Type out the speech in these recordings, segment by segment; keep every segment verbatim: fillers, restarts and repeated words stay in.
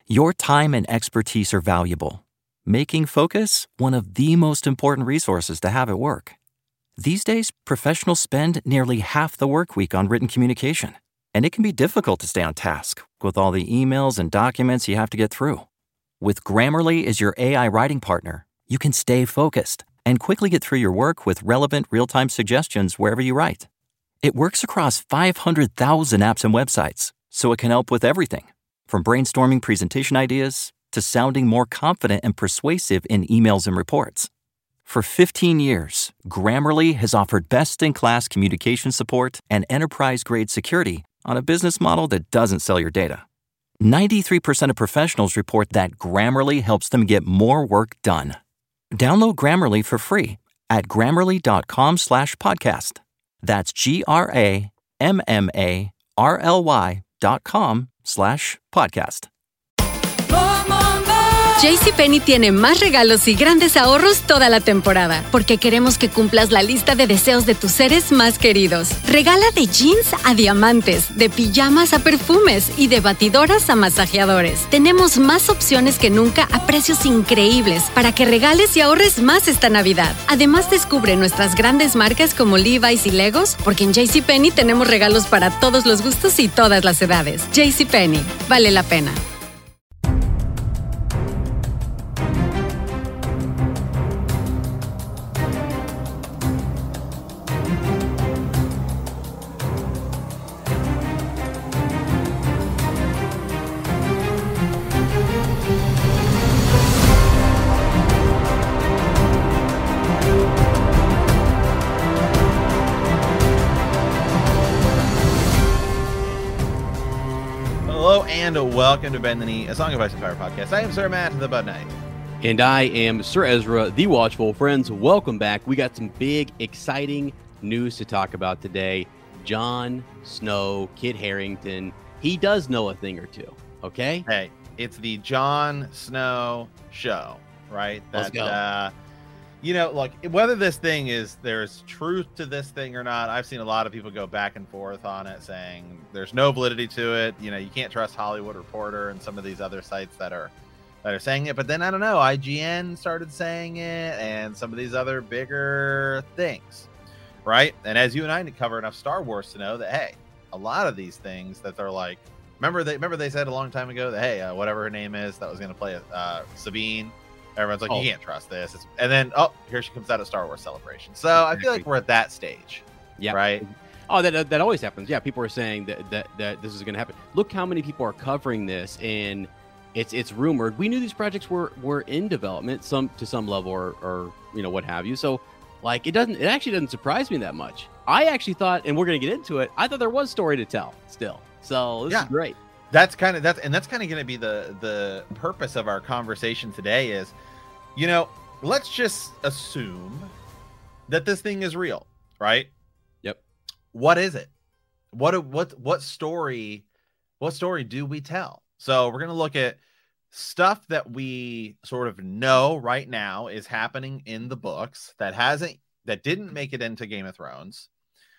Your time and expertise are valuable, making Focus one of the most important resources to have at work. These days, professionals spend nearly half the work week on written communication, and it can be difficult to stay on task with all the emails and documents you have to get through. With Grammarly as your A I writing partner, you can stay focused and quickly get through your work with relevant real-time suggestions wherever you write. It works across five hundred thousand apps and websites, so it can help with everything, from brainstorming presentation ideas to sounding more confident and persuasive in emails and reports. For fifteen years, Grammarly has offered best-in-class communication support and enterprise-grade security on a business model that doesn't sell your data. ninety-three percent of professionals report that Grammarly helps them get more work done. Download Grammarly for free at grammarly.com slash podcast. That's G-R-A-M-M-A-R-L-Y dot com slash podcast. JCPenney tiene más regalos y grandes ahorros toda la temporada, porque queremos que cumplas la lista de deseos de tus seres más queridos. Regala de jeans a diamantes, de pijamas a perfumes y de batidoras a masajeadores. Tenemos más opciones que nunca a precios increíbles para que regales y ahorres más esta Navidad. Además, descubre nuestras grandes marcas como Levi's y Legos, porque en JCPenney tenemos regalos para todos los gustos y todas las edades. JCPenney, vale la pena. And welcome to Bend the Knee, a Song of Ice and Fire podcast. I am Sir Matt, the Bud Knight. And I am Sir Ezra, the Watchful. Friends, welcome back. We got some big, exciting news to talk about today. Jon Snow, Kit Harington, he does know a thing or two, okay? Hey, it's the Jon Snow show, right? That, Let's go. Uh, you know, look, whether this thing is, there's truth to this thing or not, I've seen a lot of people go back and forth on it saying there's no validity to it. You know, you can't trust Hollywood Reporter and some of these other sites that are that are saying it. But then, I don't know, I G N started saying it and some of these other bigger things, right? And as you and I cover enough Star Wars to know that, hey, a lot of these things that they're like, remember they remember they said a long time ago that, hey, uh, whatever her name is that was going to play uh, Sabine, everyone's like, oh, you can't trust this. It's, and then, oh, here she comes out of Star Wars Celebration. So exactly. I feel like we're at that stage. Yeah. Right. Oh, that that always happens. Yeah. People are saying that that, that this is going to happen. Look how many people are covering this, and it's it's rumored. We knew these projects were were in development, some to some level, or or you know what have you. So, like, it doesn't. It actually doesn't surprise me that much. I actually thought, and we're going to get into it. I thought there was story to tell still. So this yeah. is great. That's kind of that's and that's kind of going to be the the purpose of our conversation today is, you know, let's just assume that this thing is real, right? Yep. What is it? What what what story what story do we tell? So we're going to look at stuff that we sort of know right now is happening in the books that hasn't that didn't make it into Game of Thrones.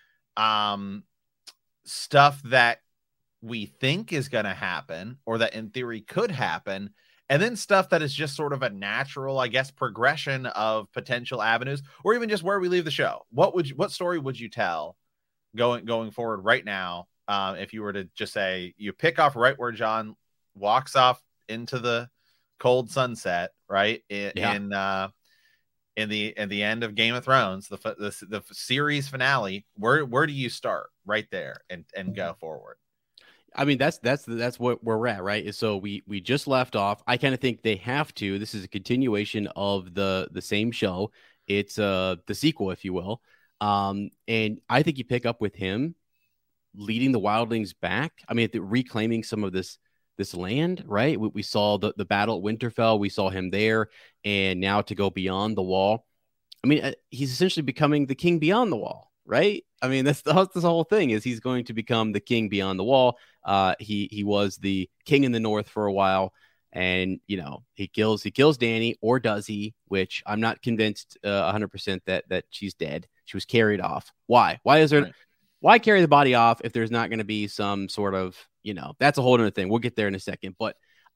Um stuff that we think is going to happen or that in theory could happen, and then stuff that is just sort of a natural, I guess, progression of potential avenues, or even just where we leave the show. What would you, what story would you tell going going forward right now, um, if you were to just say you pick off right where Jon walks off into the cold sunset, right in yeah. in, uh, in the in the end of Game of Thrones, the the, the series finale? Where where do you start right there and and go forward? I mean, that's that's that's what where we're at, right? So we we just left off. I kind of think they have to. This is a continuation of the the same show. It's uh the sequel, if you will. Um, and I think you pick up with him leading the wildlings back. I mean, reclaiming some of this this land, right? We, we saw the the battle at Winterfell. We saw him there, and now to go beyond the wall. I mean, he's essentially becoming the king beyond the wall, right? I mean, that's the, that's the whole thing is he's going to become the king beyond the wall. Uh, he he was the king in the north for a while, and you know he kills he kills Dany, or does he? Which I'm not convinced uh, one hundred percent that that she's dead. She was carried off. Why? Why is there? Right. Why carry the body off if there's not going to be some sort of, you know? That's a whole other thing. We'll get there in a second. But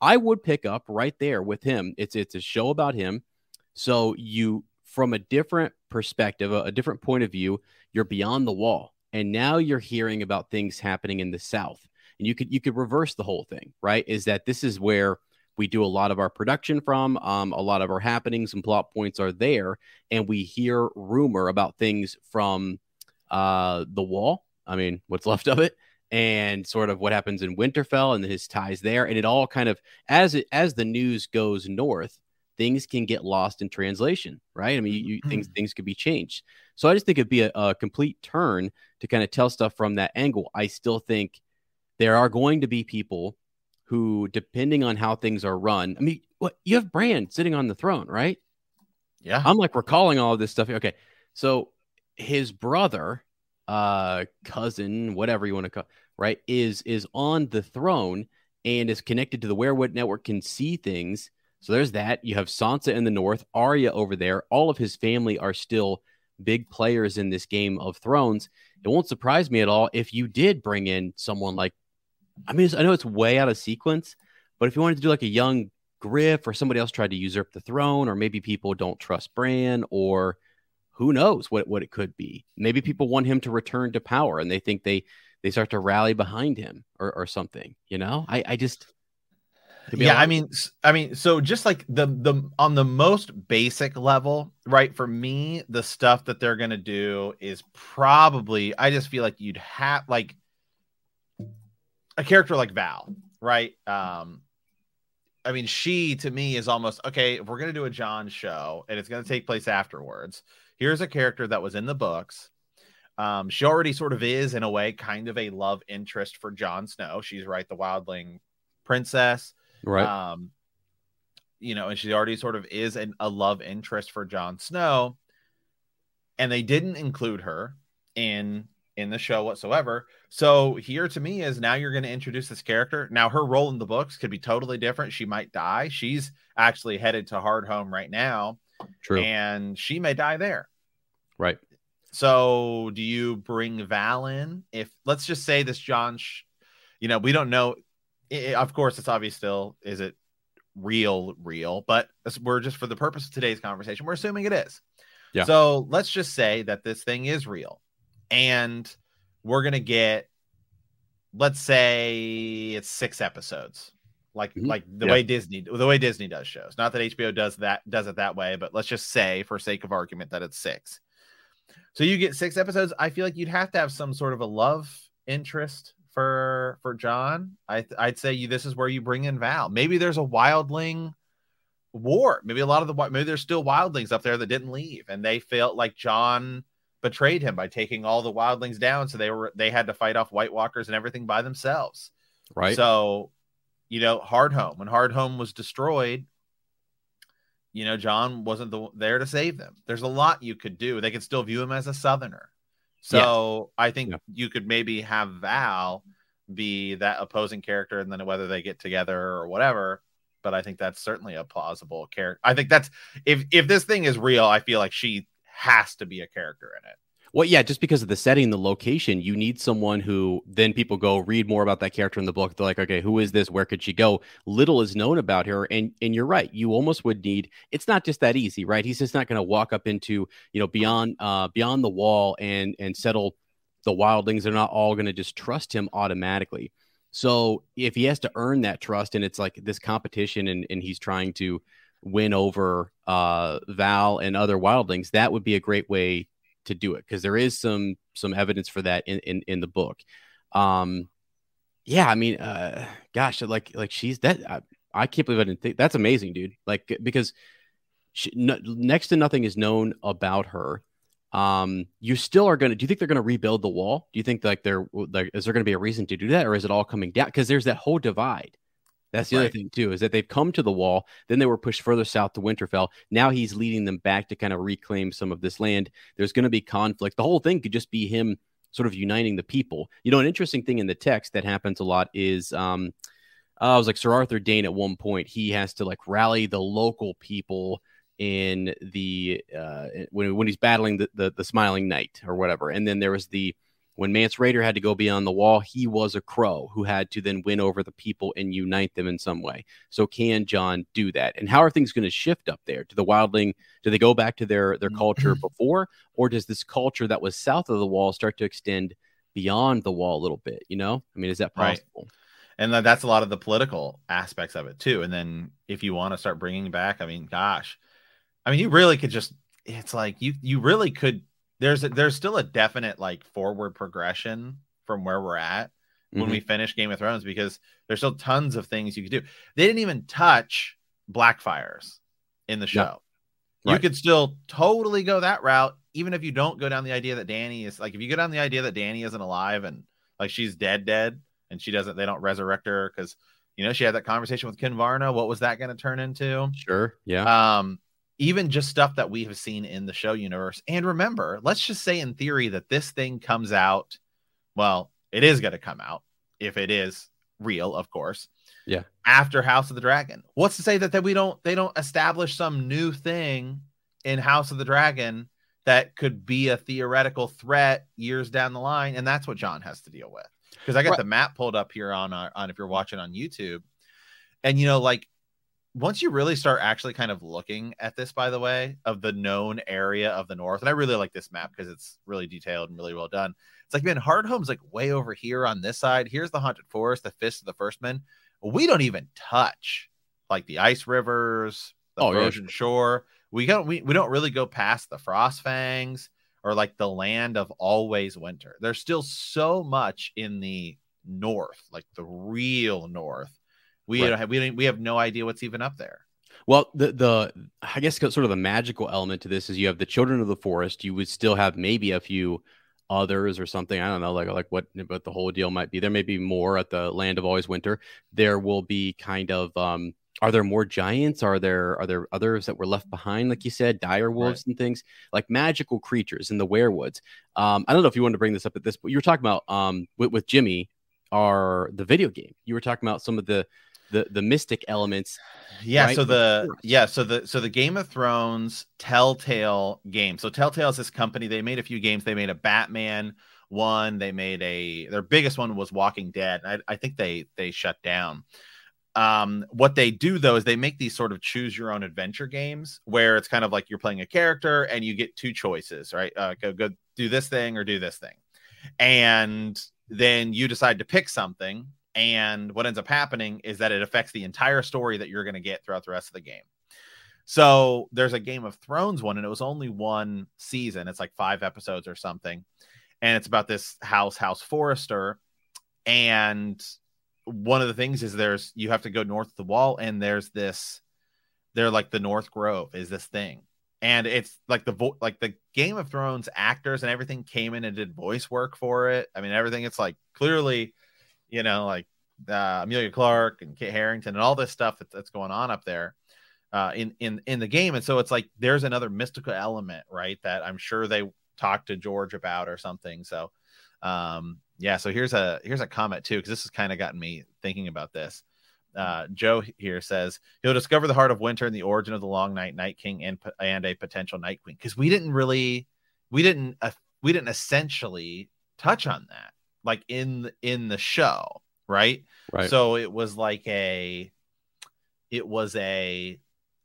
I would pick up right there with him. It's it's a show about him. So you, from a different perspective, a, a different point of view, you're beyond the wall. And now you're hearing about things happening in the South. And you could you could reverse the whole thing, right? Is that this is where we do a lot of our production from. Um, a lot of our happenings and plot points are there. And we hear rumor about things from uh, the wall. I mean, what's left of it. And sort of what happens in Winterfell and his ties there. And it all kind of, as it, as the news goes north, things can get lost in translation, right? I mean, you, you, things things could be changed. So I just think it'd be a, a complete turn to kind of tell stuff from that angle. I still think there are going to be people who, depending on how things are run, I mean, what you have Bran sitting on the throne, right? Yeah. I'm like recalling all of this stuff. Okay. So his brother, uh, cousin, whatever you want to call, right, is is on the throne and is connected to the Weirwood Network, can see things. So there's that. You have Sansa in the north, Arya over there. All of his family are still big players in this Game of Thrones. It won't surprise me at all if you did bring in someone like, I mean, I know it's way out of sequence, but if you wanted to do like a young Griff, or somebody else tried to usurp the throne, or maybe people don't trust Bran, or who knows what, what it could be. Maybe people want him to return to power and they think they, they start to rally behind him or, or something, you know, I, I just, yeah, I mean, I mean, so just like the, the, on the most basic level, right. For me, the stuff that they're going to do is probably, I just feel like you'd have like a character like Val, right? Um, I mean, she to me is almost okay. If we're going to do a Jon show and it's going to take place afterwards, here's a character that was in the books. Um, she already sort of is in a way, kind of a love interest for Jon Snow. She's right. The wildling princess. Right. Um, you know, and she already sort of is an, a love interest for Jon Snow, and they didn't include her in in the show whatsoever. So here to me is now you're going to introduce this character. Now her role in the books could be totally different. She might die. She's actually headed to Hardhome right now. True. And she may die there. Right. So do you bring Val in? If let's just say this Jon, sh- you know, we don't know. It, of course, it's obvious still. Is it real, real? But we're just, for the purpose of today's conversation, we're assuming it is. Yeah. So let's just say that this thing is real. And we're going to get, let's say it's six episodes, like, mm-hmm. like the yeah. way Disney, the way Disney does shows. Not that H B O does that, does it that way, but let's just say for sake of argument that it's six. So you get six episodes. I feel like you'd have to have some sort of a love interest for, for Jon. I, I'd say you, this is where you bring in Val. Maybe there's a wildling war. Maybe a lot of the, maybe there's still wildlings up there that didn't leave and they felt like Jon betrayed him by taking all the wildlings down. So they were, they had to fight off White Walkers and everything by themselves. Right. So, you know, Hardhome, when Hardhome was destroyed, you know, Jon wasn't the, there to save them. There's a lot you could do. They could still view him as a Southerner. So yeah. I think yeah. you could maybe have Val be that opposing character, and then whether they get together or whatever. But I think that's certainly a plausible character. I think that's, if, if this thing is real, I feel like she has to be a character in it. Well, yeah, just because of the setting, the location, you need someone who then people go read more about that character in the book. They're like, okay, who is this? Where could she go? Little is known about her. And and you're right. You almost would need, it's not just that easy, right? He's just not going to walk up into, you know, beyond uh, beyond the wall and and settle the wildlings. They're not all going to just trust him automatically. So if he has to earn that trust and it's like this competition and, and he's trying to win over uh, Val and other wildlings, that would be a great way to do it, because there is some some evidence for that in in, in the book. Um yeah, I mean, uh gosh, like like she's that I, I can't believe I didn't think that's amazing, dude. Like, because she, no, next to nothing is known about her. Um you still are gonna, do you think they're gonna rebuild the wall? Do you think like there like is there gonna be a reason to do that, or is it all coming down? Because there's that whole divide. That's the right. other thing, too, is that they've come to the wall. Then they were pushed further south to Winterfell. Now he's leading them back to kind of reclaim some of this land. There's going to be conflict. The whole thing could just be him sort of uniting the people. You know, an interesting thing in the text that happens a lot is um, uh, I was like Sir Arthur Dayne at one point. He has to like rally the local people in the uh, when, when he's battling the, the, the Smiling Knight or whatever. And then there was the When Mance Rayder had to go beyond the wall, he was a crow who had to then win over the people and unite them in some way. So can Jon do that? And how are things going to shift up there? Do the wildling, do they go back to their, their culture before, or does this culture that was south of the wall start to extend beyond the wall a little bit? You know, I mean, is that possible? Right. And that's a lot of the political aspects of it too. And then if you want to start bringing back, I mean, gosh, I mean, you really could just, it's like you, you really could, there's, a, there's still a definite like forward progression from where we're at when mm-hmm. we finish Game of Thrones, because there's still tons of things you could do. They didn't even touch Blackfires in the show. No. Right. You could still totally go that route, even if you don't go down the idea that Dany is like, if you go down the idea that Dany isn't alive and like she's dead, dead, and she doesn't, they don't resurrect her because, you know, she had that conversation with Kinvarna. What was that going to turn into? Sure. Yeah. Um, even just stuff that we have seen in the show universe. And remember, let's just say in theory that this thing comes out. Well, it is going to come out if it is real, of course. Yeah. After House of the Dragon. What's to say that, that we don't, they don't establish some new thing in House of the Dragon that could be a theoretical threat years down the line. And that's what Jon has to deal with. Because I got right. the map pulled up here on, uh, on if you're watching on YouTube. And, you know, like, once you really start actually kind of looking at this, by the way, of the known area of the North, and I really like this map because it's really detailed and really well done. It's like, man, Hardhome's like way over here on this side. Here's the Haunted Forest, the Fist of the First Men. We don't even touch like the Ice Rivers, the oh, Frozen yeah. Shore. We don't, we, we don't really go past the Frostfangs or like the land of always winter. There's still so much in the North, like the real North. We right. don't have, we don't, we have no idea what's even up there. Well, the the I guess sort of the magical element to this is you have the Children of the Forest. You would still have maybe a few others or something. I don't know, like like what, but the whole deal might be. There may be more at the Land of Always Winter. There will be kind of. Um, are there more giants? Are there are there others that were left behind, like you said, dire wolves right. and things like magical creatures in the werewoods? Um, I don't know if you wanted to bring this up at this, but you were talking about um with, with Jimmy, are the video game. You were talking about some of the. The, the mystic elements. Yeah. Right? So the, yeah. So the, so the Game of Thrones Telltale game. So Telltale is this company. They made a few games. They made a Batman one. They made a, their biggest one was Walking Dead. I, I think they, they shut down. Um, what they do though, is they make these sort of choose your own adventure games where it's kind of like you're playing a character and you get two choices, right? Uh, go, go do this thing or do this thing. And then you decide to pick something. And what ends up happening is that it affects the entire story that you're going to get throughout the rest of the game. So there's a Game of Thrones one, and it was only one season. It's like five episodes or something. And it's about this house, House Forrester. And one of the things is there's, you have to go north of the wall, and there's this, they're like the North Grove is this thing. And it's like the, vo- like the Game of Thrones actors and everything came in and did voice work for it. I mean, everything, it's like clearly, you know, like uh, Amelia Clark and Kit Harington and all this stuff that, that's going on up there uh, in, in, in the game. And so it's like, there's another mystical element, right, that I'm sure they talked to George about or something. So um, yeah, so here's a, here's a comment too, because this has kind of gotten me thinking about this. Uh, Joe here says he'll discover the heart of winter and the origin of the Long Night, Night King, and, and a potential Night Queen. Cause we didn't really, we didn't, uh, we didn't essentially touch on that. Like in in the show, right? Right. So it was like a, it was a,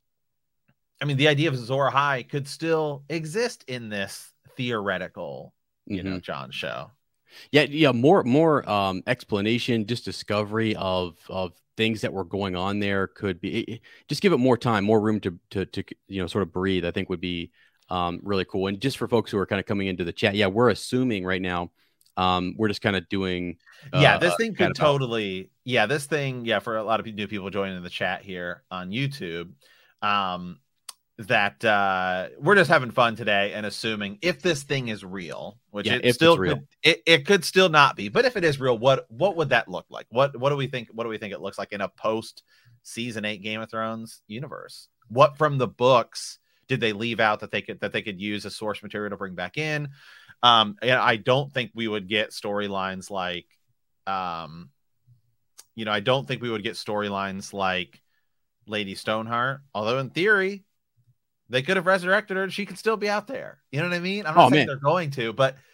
I mean, the idea of Azor Ahai could still exist in this theoretical, you mm-hmm. know, Jon show. Yeah, yeah, more more um, explanation, just discovery of of things that were going on there could be. It, just give it more time, more room to to to you know sort of breathe. I think would be um, really cool. And just for folks who are kind of coming into the chat, yeah, we're assuming right now. Um, we're just kind of doing. Uh, yeah, this thing could totally. Yeah, this thing. Yeah, for a lot of new people joining in the chat here on YouTube, um, that uh, we're just having fun today and assuming if this thing is real, which yeah, it still real. Could, it, it could still not be. But if it is real, what what would that look like? What what do we think? What do we think it looks like in a post season eight Game of Thrones universe? What from the books did they leave out that they could that they could use as source material to bring back in? Um, and I don't think we would get storylines like, um, you know, I don't think we would get storylines like Lady Stoneheart. Although in theory, they could have resurrected her and she could still be out there. You know what I mean? I'm not oh, saying man. they're going to, but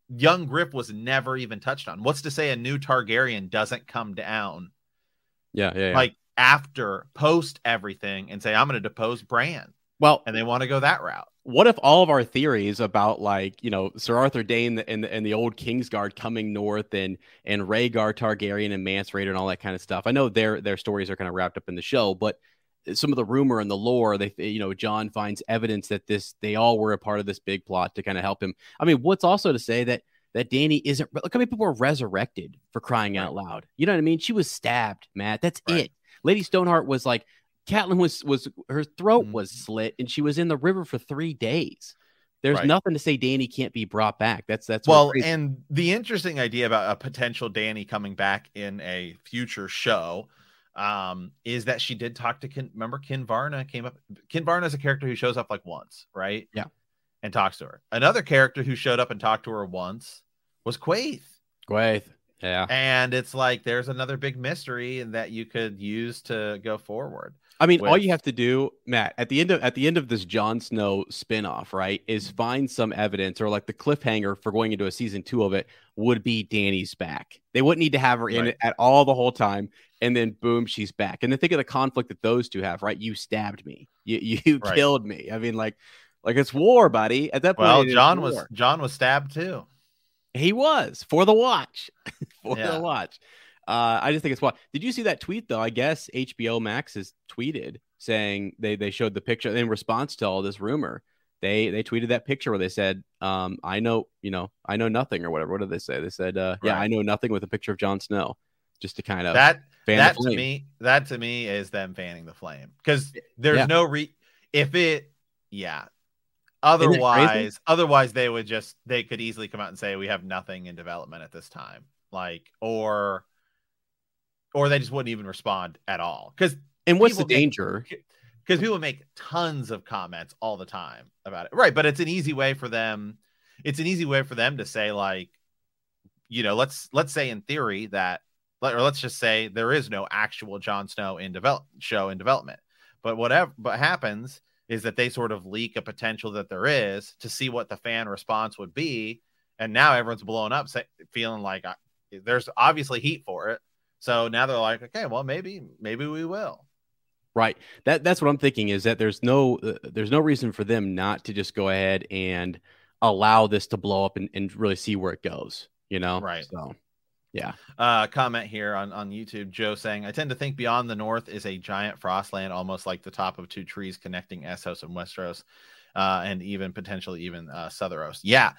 young Griff was never even touched on. What's to say a new Targaryen doesn't come down? Yeah, yeah, yeah. Like after, post everything, and say, I'm going to depose Bran. Well, and they want to go that route. What if all of our theories about, like, you know, Sir Arthur Dayne and the, and the old Kingsguard coming north, and and Rhaegar Targaryen and Mance Rayder and all that kind of stuff? I know their their stories are kind of wrapped up in the show, but some of the rumor and the lore, they, you know, Jon finds evidence that this they all were a part of this big plot to kind of help him. I mean, what's also to say that that Dany isn't? Look how many people were resurrected, for crying out loud. You know what I mean? She was stabbed, Matt. That's right. It. Lady Stoneheart was like, Catelyn was was her throat mm-hmm. was slit, and she was in the river for three days. There's right. nothing to say Dany can't be brought back. That's that's well, and the interesting idea about a potential Dany coming back in a future show um, is that she did talk to Kin. Remember, Kinvarna came up. Kinvarna is a character who shows up like once, right? Yeah, and talks to her. Another character who showed up and talked to her once was Quaithe. Quaithe. Yeah. And it's like there's another big mystery that you could use to go forward. I mean, with... all you have to do, Matt, at the end of at the end of this Jon Snow spinoff, right, is find some evidence, or like the cliffhanger for going into a season two of it would be Dany's back. They wouldn't need to have her in right. it at all the whole time, and then boom, she's back. And then think of the conflict that those two have, right? You stabbed me. You you right. killed me. I mean, like like it's war, buddy. At that point, well, Jon was Jon was stabbed too. He was for the watch, for yeah. the watch. Uh, I just think it's wild. Did you see that tweet though? I guess H B O Max has tweeted saying they they showed the picture in response to all this rumor. They they tweeted that picture where they said, um, "I know, you know, I know nothing," or whatever. What did they say? They said, uh, "Yeah, right. I know nothing," with a picture of Jon Snow, just to kind of that fan that the flame. to me that to me is them fanning the flame, because there's yeah. no re if it yeah. Otherwise, otherwise they would just they could easily come out and say we have nothing in development at this time, like or or they just wouldn't even respond at all. Because and what's the danger? Because people make tons of comments all the time about it, right? But it's an easy way for them. It's an easy way for them to say, like, you know, let's let's say in theory that, or let's just say there is no actual Jon Snow in develop show in development, but whatever. But happens. Is that they sort of leak a potential that there is to see what the fan response would be. And now everyone's blown up, say, feeling like uh, there's obviously heat for it. So now they're like, okay, well, maybe, maybe we will. Right. That That's what I'm thinking, is that there's no uh, there's no reason for them not to just go ahead and allow this to blow up and, and really see where it goes, you know? Right. So, yeah. Uh, comment here on, on YouTube, Joe saying, I tend to think Beyond the North is a giant frostland, almost like the top of two trees connecting Essos and Westeros, uh, and even potentially even uh, Southerros. Yeah.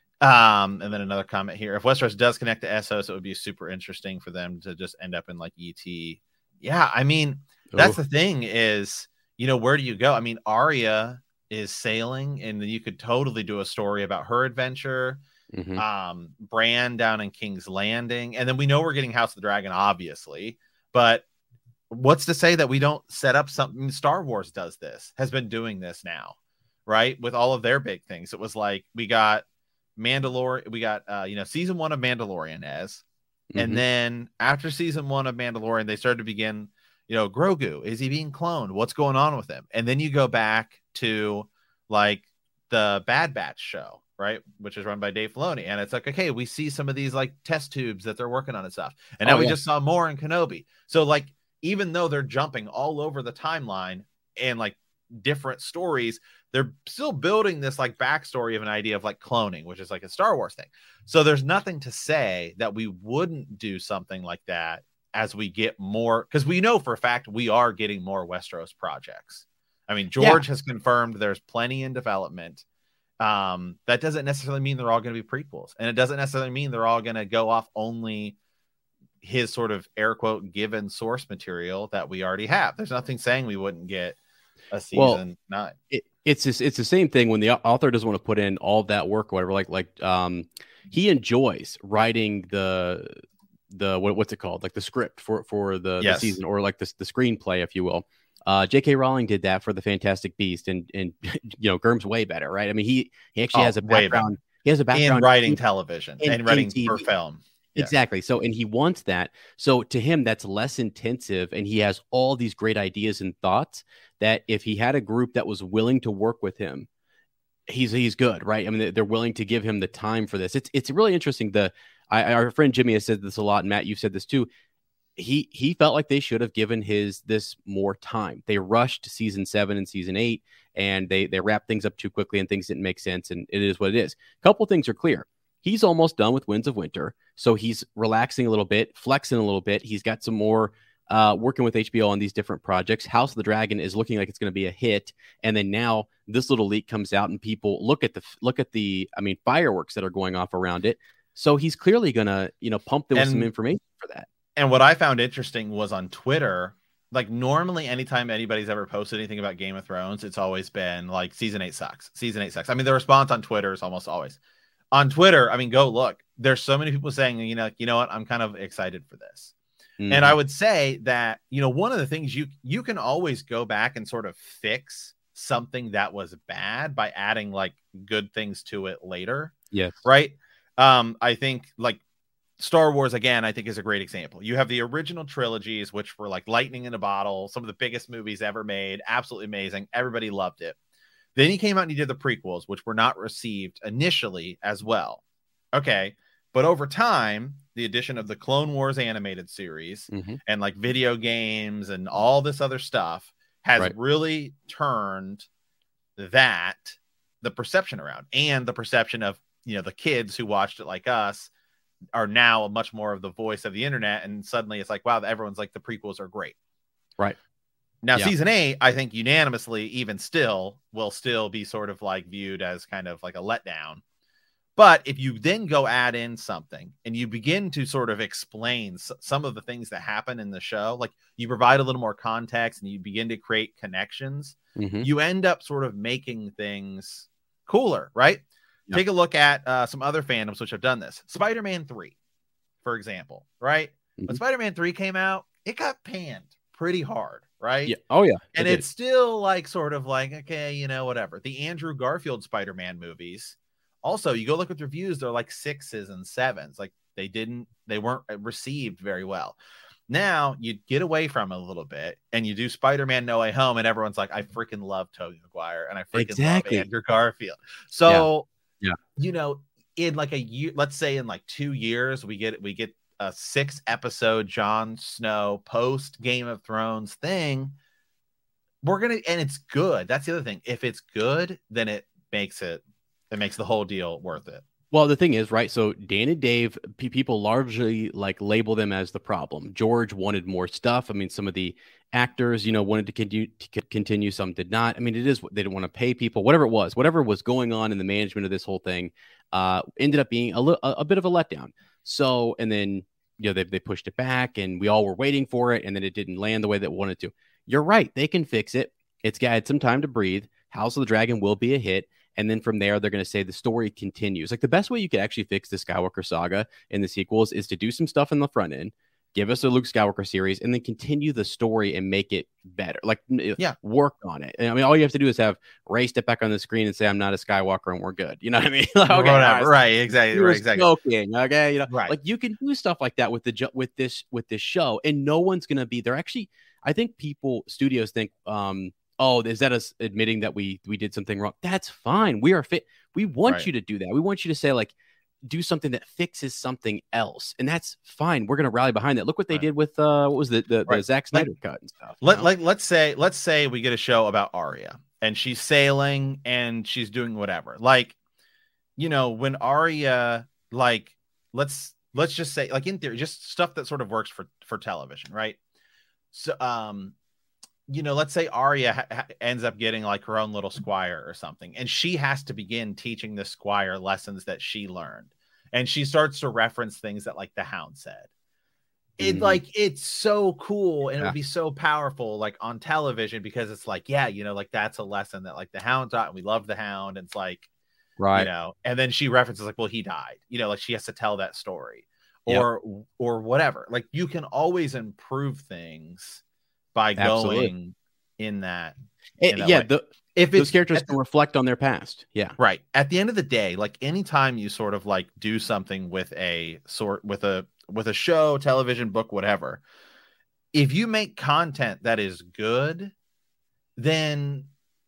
Um, and then another comment here. If Westeros does connect to Essos, it would be super interesting for them to just end up in like E T. Yeah. I mean, that's Ooh. the thing is, you know, where do you go? I mean, Arya is sailing, and you could totally do a story about her adventure. Mm-hmm. Um, Bran down in King's Landing, and then we know we're getting House of the Dragon, obviously. But what's to say that we don't set up something? Star Wars does this, has been doing this now, right? With all of their big things, it was like we got Mandalorian, we got uh, you know, season one of Mandalorian as, mm-hmm. and then after season one of Mandalorian, they started to begin, you know, Grogu, is he being cloned? What's going on with him? And then you go back to like the Bad Batch show, right, which is run by Dave Filoni, and it's like, okay, we see some of these like test tubes that they're working on and stuff, and now oh, we yeah. just saw more in Kenobi. So like, even though they're jumping all over the timeline and like different stories, they're still building this like backstory of an idea of like cloning, which is like a Star Wars thing. So there's nothing to say that we wouldn't do something like that as we get more, because we know for a fact we are getting more Westeros projects. I mean, George yeah. has confirmed there's plenty in development. Um, that doesn't necessarily mean they're all going to be prequels, and it doesn't necessarily mean they're all going to go off only his sort of air quote given source material that we already have. There's nothing saying we wouldn't get a season well, nine. It, it's just, it's the same thing when the author doesn't want to put in all that work or whatever. Like like um, he enjoys writing the the what, what's it called, like the script for for the, yes. the season, or like the the screenplay, if you will. Uh, J K. Rowling did that for the Fantastic Beast, and and you know, Germ's way better, right? I mean, he he actually oh, has a background. He has a background in writing in, television in, and writing for film. Yeah. Exactly. So, and he wants that. So to him, that's less intensive, and he has all these great ideas and thoughts that if he had a group that was willing to work with him, he's he's good, right? I mean, they're willing to give him the time for this. It's it's really interesting. The I, our friend Jimmy has said this a lot, and Matt, you've said this too. He he felt like they should have given his this more time. They rushed season seven and season eight, and they they wrapped things up too quickly, and things didn't make sense. And it is what it is. A couple things are clear. He's almost done with Winds of Winter, so he's relaxing a little bit, flexing a little bit. He's got some more uh, working with H B O on these different projects. House of the Dragon is looking like it's going to be a hit, and then now this little leak comes out, and people look at the look at the I mean fireworks that are going off around it. So he's clearly going to you know pump them with some information for that. And what I found interesting was on Twitter, like normally anytime anybody's ever posted anything about Game of Thrones, it's always been like season eight sucks. Season eight sucks. I mean, the response on Twitter is almost always on Twitter. I mean, go look. There's so many people saying, you know, you know what? I'm kind of excited for this. Mm-hmm. And I would say that, you know, one of the things you you can always go back and sort of fix something that was bad by adding like good things to it later. Yes. Right. Um, I think like Star Wars, again, I think is a great example. You have the original trilogies, which were like lightning in a bottle, some of the biggest movies ever made, absolutely amazing. Everybody loved it. Then he came out and he did the prequels, which were not received initially as well. Okay. But over time, the addition of the Clone Wars animated series mm-hmm. and like video games and all this other stuff has right. really turned that, the perception around, and the perception of, you know, the kids who watched it like us are now much more of the voice of the internet, and suddenly it's like, wow, everyone's like, the prequels are great. Right. Now, yeah. season eight, I think unanimously, even still, will still be sort of like viewed as kind of like a letdown. But if you then go add in something and you begin to sort of explain s- some of the things that happen in the show, like you provide a little more context and you begin to create connections, mm-hmm. you end up sort of making things cooler, right? Yep. Take a look at uh, some other fandoms which have done this. Spider-Man three, for example, right? Mm-hmm. When Spider-Man three came out, it got panned pretty hard, right? Yeah. Oh, yeah. And it it's still like sort of like, okay, you know, whatever. The Andrew Garfield Spider-Man movies, also, you go look at the reviews, they're like sixes and sevens. Like they didn't, they weren't received very well. Now you get away from it a little bit and you do Spider-Man No Way Home, and everyone's like, I freaking love Tobey Maguire and I freaking exactly. love Andrew Garfield. So, yeah. yeah, you know, in like a year, let's say in like two years, we get we get a six episode Jon Snow post Game of Thrones thing. We're gonna, and it's good. That's the other thing. If it's good, then it makes it it makes the whole deal worth it. Well, the thing is, right, so Dan and Dave, p- people largely like label them as the problem. George wanted more stuff. I mean, some of the actors, you know, wanted to continue, to continue, some did not. I mean, it is, they didn't want to pay people, whatever it was, whatever was going on in the management of this whole thing, uh, ended up being a, li- a, a bit of a letdown. So, and then, you know, they, they pushed it back and we all were waiting for it, and then it didn't land the way that it wanted to. You're right. They can fix it. It's got some time to breathe. House of the Dragon will be a hit. And then from there, they're going to say the story continues. Like the best way you could actually fix the Skywalker saga in the sequels is to do some stuff in the front end, give us a Luke Skywalker series, and then continue the story and make it better. Like, yeah, work on it. And I mean, all you have to do is have Rey step back on the screen and say, "I'm not a Skywalker," and we're good. You know what I mean? Like, okay, right, right, exactly, right, exactly. Smoking, okay, you know, right. Like you can do stuff like that with the with this with this show, and no one's going to be. They're actually, I think people, studios think, um. oh, is that us admitting that we we did something wrong? That's fine. We are fit. We want right. you to do that. We want you to say, like, do something that fixes something else, and that's fine. We're gonna rally behind that. Look what they right. did with uh, what was the the, right. the Zack Snyder like, cut and stuff. Let like let's say let's say we get a show about Arya and she's sailing and she's doing whatever. Like, you know, when Arya, like, let's let's just say, like, in theory, just stuff that sort of works for for television, right? So, um. you know, let's say Arya ha- ha- ends up getting like her own little squire or something, and she has to begin teaching the squire lessons that she learned, and she starts to reference things that like the Hound said. It mm-hmm. like it's so cool, and yeah. it would be so powerful like on television, because it's like, yeah, you know, like that's a lesson that like the Hound taught, and we love the Hound. And it's like, right, you know, and then she references like, well, he died, you know, like she has to tell that story, or yep. or whatever. Like you can always improve things by Absolutely. going in that, it, in that yeah way. the, if those characters the, can reflect on their past. Yeah, right. At the end of the day, like anytime you sort of like do something with a sort with a with a show, television, book, whatever, if you make content that is good, then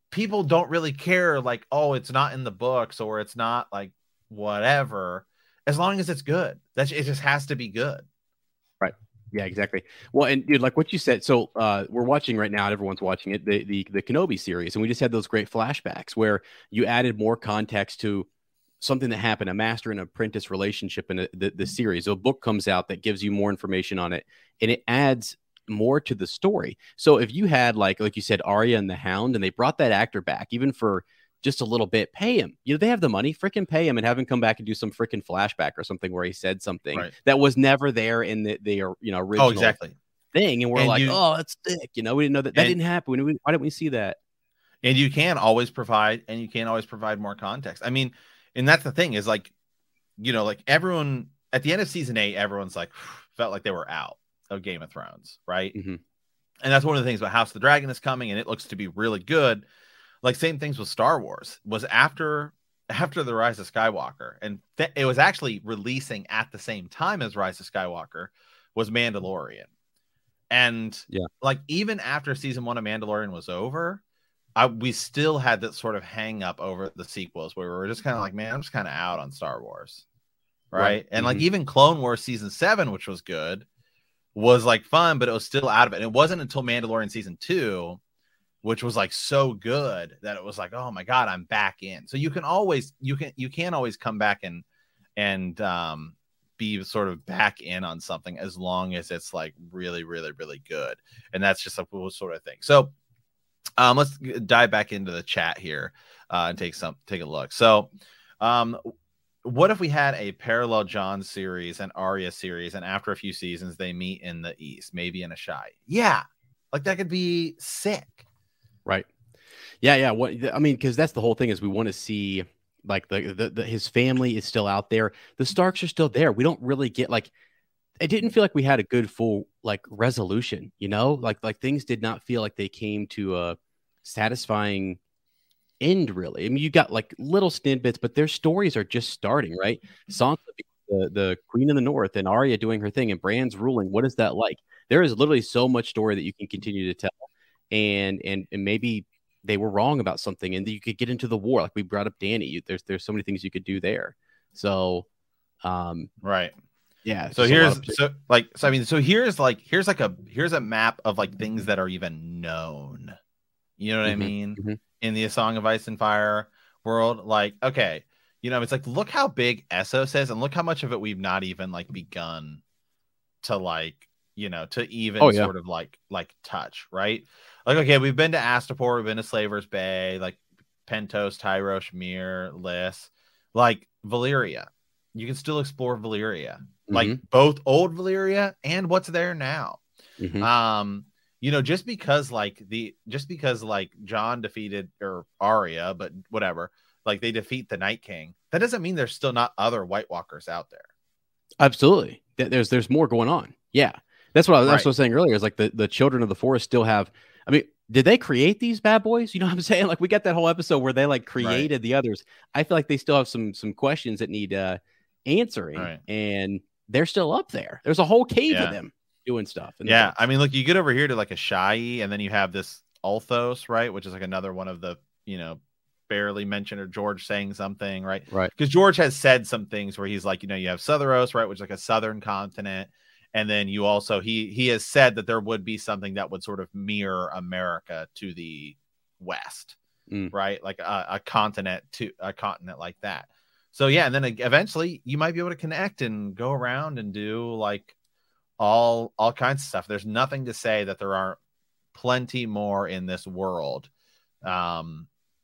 people don't really care, like, oh, it's not in the books or it's not like whatever, as long as it's good. That's it, just has to be good. Right. Yeah, exactly. Well, and dude, like what you said, so uh, we're watching right now, everyone's watching it, the, the the Kenobi series, and we just had those great flashbacks where you added more context to something that happened, a master and apprentice relationship in a, the, the series. So a book comes out that gives you more information on it, and it adds more to the story. So if you had, like like you said, Arya and the Hound, and they brought that actor back, even for just a little bit, pay him. You know, they have the money, freaking pay him and have him come back and do some freaking flashback or something where he said something right. that was never there in the, the you know, original oh, exactly. thing. And we're and like, you, oh, that's thick. You know, we didn't know that that and, didn't happen. We, why didn't we see that? And you can always provide, and you can always provide more context. I mean, and that's the thing is, like, you know, like everyone at the end of season eight, everyone's like felt like they were out of Game of Thrones. Right. Mm-hmm. And that's one of the things about House of the Dragon is coming, and it looks to be really good. Like same things with Star Wars was after after the Rise of Skywalker, and th- it was actually releasing at the same time as Rise of Skywalker was Mandalorian. And yeah, like even after season one of Mandalorian was over, I we still had that sort of hang up over the sequels where we were just kind of like, man, I'm just kind of out on Star Wars. Right. right. And mm-hmm. like even Clone Wars season seven, which was good, was like fun, but it was still out of it. And it wasn't until Mandalorian season two, which was like so good that it was like, oh my God, I'm back in. So you can always, you can, you can always come back and, and, um, be sort of back in on something as long as it's like really, really, really good. And that's just a cool sort of thing. So, um, let's dive back into the chat here, uh, and take some, take a look. So, um, what if we had a parallel Jon series and Arya series, and after a few seasons, they meet in the East, maybe in a Shai? Yeah. Like that could be sick. Right. Yeah. Yeah. What I mean, because that's the whole thing is we want to see like the, the, the his family is still out there. The Starks are still there. We don't really get like it didn't feel like we had a good full like resolution, you know, like like things did not feel like they came to a satisfying end, really. I mean, you got like little snippets, but their stories are just starting, right? Sansa, the, the Queen of the North, and Arya doing her thing, and Bran's ruling. What is that like? There is literally so much story that you can continue to tell. And, and and maybe they were wrong about something, and you could get into the war. Like we brought up Dany. There's there's so many things you could do there. So, um, right, yeah. So here's so like so I mean so here's like here's like a here's a map of like things that are even known. You know what mm-hmm, I mean? Mm-hmm. In the A Song of Ice and Fire world, like okay, you know it's like look how big Essos is, and look how much of it we've not even like begun to like you know to even oh, yeah. sort of like like touch, right? Like, okay, we've been to Astapor, we've been to Slaver's Bay, like Pentos, Tyrosh, Myr, Lys, like Valyria. You can still explore Valyria, mm-hmm. like both old Valyria and what's there now. Mm-hmm. Um, you know, just because like the just because like Jon defeated or Arya, but whatever, like they defeat the Night King, that doesn't mean there's still not other White Walkers out there. Absolutely, there's there's more going on. Yeah, that's what I, that's right. what I was saying earlier. Is like the the Children of the Forest still have. I mean, did they create these bad boys? You know what I'm saying? Like we got that whole episode where they like created right. the others. I feel like they still have some some questions that need uh, answering, right. and they're still up there. There's a whole cave yeah. of them doing stuff. Yeah, I mean, look, you get over here to like a Shai, and then you have this Ulthos, right, which is like another one of the you know barely mentioned, or George saying something, right? Right. Because George has said some things where he's like, you know, you have Southerros, right, which is like a southern continent. And then you also, he he has said that there would be something that would sort of mirror America to the west, mm. right? Like a, a continent to a continent like that. So yeah, and then eventually you might be able to connect and go around and do like all all kinds of stuff. There's nothing to say that there aren't plenty more in this world, um,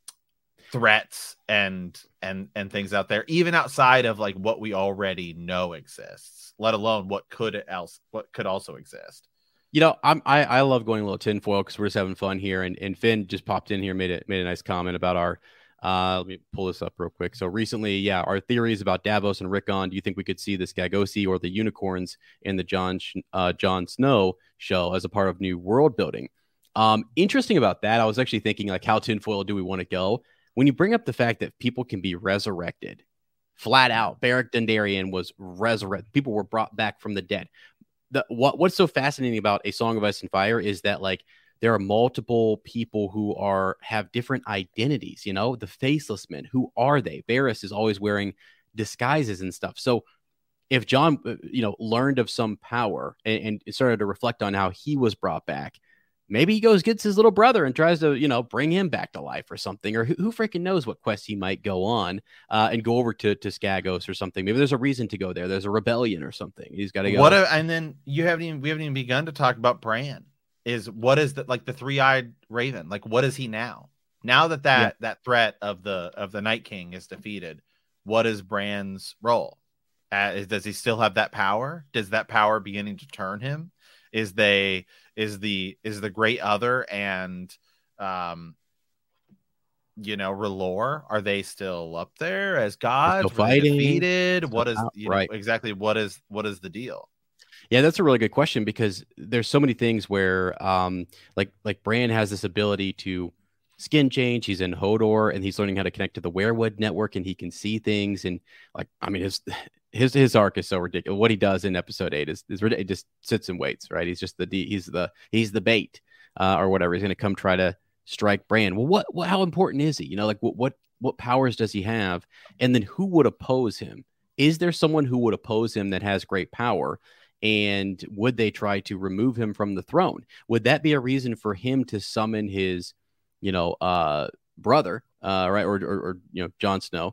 threats and and and things out there, even outside of like what we already know exists. Let alone what could else what could also exist. You know, I'm I, I love going a little tinfoil because we're just having fun here. And, and Finn just popped in here, made it made a nice comment about our uh let me pull this up real quick. So recently, yeah, our theories about Davos and Rickon. Do you think we could see the Skagosi or the unicorns in the Jon uh Jon Snow show as a part of new world building? Um, interesting about that. I was actually thinking like how tinfoil do we want to go? When you bring up the fact that people can be resurrected. Flat out, Beric Dondarrion was resurrected. People were brought back from the dead. The what What's so fascinating about A Song of Ice and Fire is that like there are multiple people who are have different identities. You know, the Faceless Men, who are they? Varys is always wearing disguises and stuff. So if Jon, you know, learned of some power and, and started to reflect on how he was brought back, maybe he goes, gets his little brother and tries to, you know, bring him back to life or something, or who, who freaking knows what quest he might go on uh, and go over to, to Skagos or something. Maybe there's a reason to go there. There's a rebellion or something. He's got to go. What? A, and then you haven't even, we haven't even begun to talk about Bran. Is what is that, like the three-eyed raven? Like, what is he now? Now that that, yeah. that threat of the, of the Night King is defeated, what is Bran's role? Uh, does he still have that power? Does that power beginning to turn him? Is they is the is the great other and um you know R'hllor, are they still up there as gods fighting defeated? What is you right. know, exactly what is what is the deal? Yeah, that's a really good question, because there's so many things where um like like Bran has this ability to skin change. He's in Hodor and he's learning how to connect to the Weirwood network, and he can see things. And like, I mean, his his his arc is so ridiculous. What he does in episode eight is is it just sits and waits, right? He's just the he's the he's the bait uh, or whatever. He's going to come try to strike Bran. Well, what, what how important is he? You know, like what what what powers does he have? And then who would oppose him? Is there someone who would oppose him that has great power? And would they try to remove him from the throne? Would that be a reason for him to summon his, you know, uh, brother, uh, right, or, or, or you know, Jon Snow,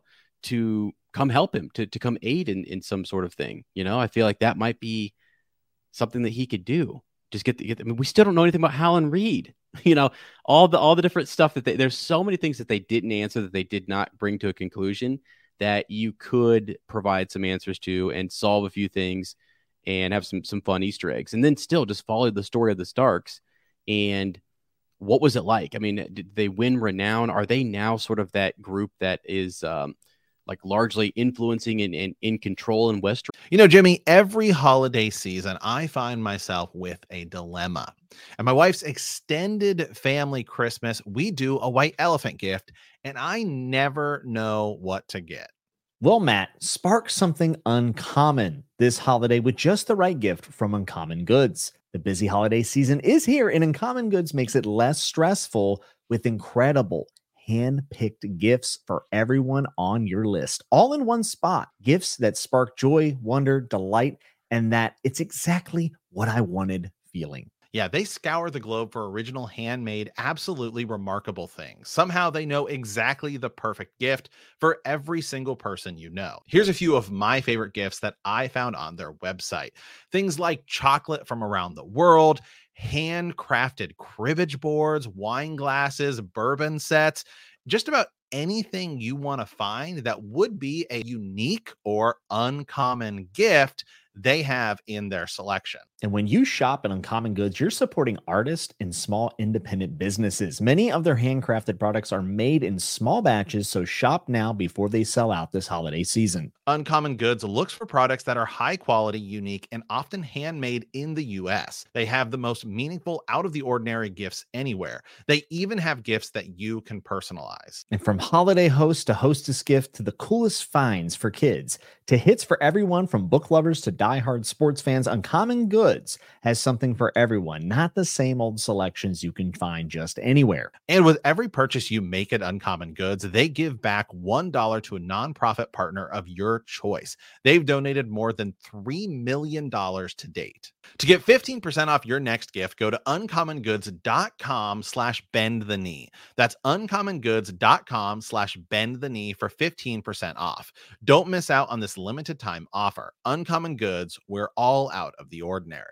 to come help him, to to come aid in, in some sort of thing? You know, I feel like that might be something that he could do. Just get the, get the, I mean, we still don't know anything about Howland Reed. You know, all the all the different stuff that they, there's so many things that they didn't answer, that they did not bring to a conclusion, that you could provide some answers to and solve a few things and have some some fun Easter eggs, and then still just follow the story of the Starks. And what was it like? I mean, did they win renown? Are they now sort of that group that is um, like largely influencing and, and in control in Westeros? You know, Jimmy, every holiday season, I find myself with a dilemma. And my wife's extended family Christmas, we do a white elephant gift, and I never know what to get. Well, Matt, spark something uncommon this holiday with just the right gift from Uncommon Goods. The busy holiday season is here, and Uncommon Goods makes it less stressful with incredible hand-picked gifts for everyone on your list, all in one spot. Gifts that spark joy, wonder, delight, and that it's exactly what I wanted feeling. Yeah, they scour the globe for original, handmade, absolutely remarkable things. Somehow they know exactly the perfect gift for every single person you know. Here's a few of my favorite gifts that I found on their website. Things like chocolate from around the world, handcrafted cribbage boards, wine glasses, bourbon sets, just about anything you want to find that would be a unique or uncommon gift they have in their selection. And when you shop at Uncommon Goods, you're supporting artists and small independent businesses. Many of their handcrafted products are made in small batches, so shop now before they sell out this holiday season. Uncommon Goods looks for products that are high quality, unique, and often handmade in the U S. They have the most meaningful, out of the ordinary gifts anywhere. They even have gifts that you can personalize. And from holiday host to hostess gift to the coolest finds for kids to hits for everyone, from book lovers to diehard sports fans, Uncommon Goods has something for everyone, not the same old selections you can find just anywhere. And with every purchase you make at Uncommon Goods, they give back one dollar to a nonprofit partner of your choice. They've donated more than three million dollars to date. To get fifteen percent off your next gift, go to uncommongoods.com slash bend the knee. That's uncommongoods.com slash bend the knee for fifteen percent off. Don't miss out on this limited time offer. Uncommon Goods, we're all out of the ordinary.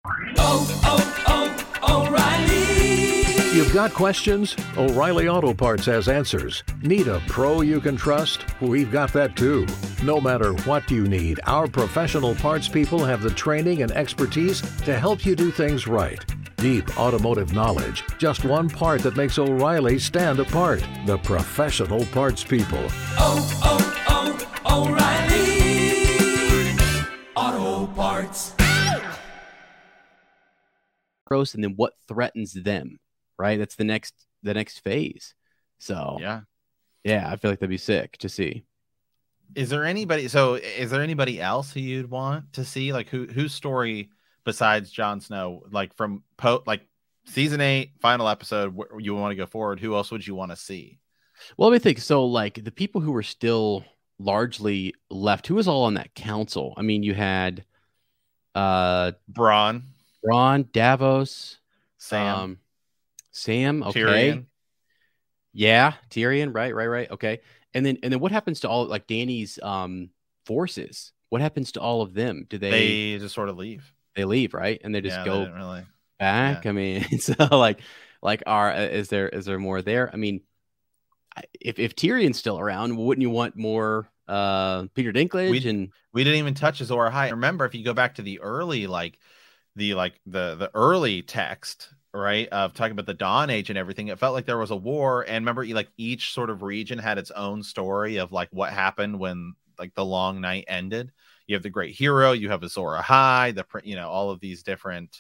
Oh, oh, oh, O'Reilly. You've got questions? O'Reilly Auto Parts has answers. Need a pro you can trust? We've got that too. No matter what you need, our professional parts people have the training and expertise to help you do things right. Deep automotive knowledge. Just one part that makes O'Reilly stand apart. The professional parts people. Oh, oh, oh, O'Reilly Auto Parts. And then what threatens them, right? That's the next the next phase. So yeah, yeah, I feel like that'd be sick to see. Is there anybody? So is there anybody else who you'd want to see? Like who whose story besides Jon Snow, like from po like season eight, final episode, where you want to go forward. Who else would you want to see? Well, let me think. So, like the people who were still largely left, who was all on that council? I mean, you had uh, Bronn, Bronn, Davos, Sam, um, Sam. Okay, Tyrion. Yeah, Tyrion. Right, right, right. Okay, and then and then what happens to all like Dany's um forces? What happens to all of them? Do they They just sort of leave. They leave, right? And they just yeah, go they really back. yeah. I mean, so like, like, are is there is there more there? I mean, if if Tyrion's still around, wouldn't you want more uh Peter Dinklage? We, and we didn't even touch Azor Ahai. Remember, if you go back to the early, like the like the the early text, right, of talking about the Dawn Age and everything, it felt like there was a war. And remember, like each sort of region had its own story of like what happened when like the long night ended. You have the great hero, you have Azor Ahai, the you know all of these different.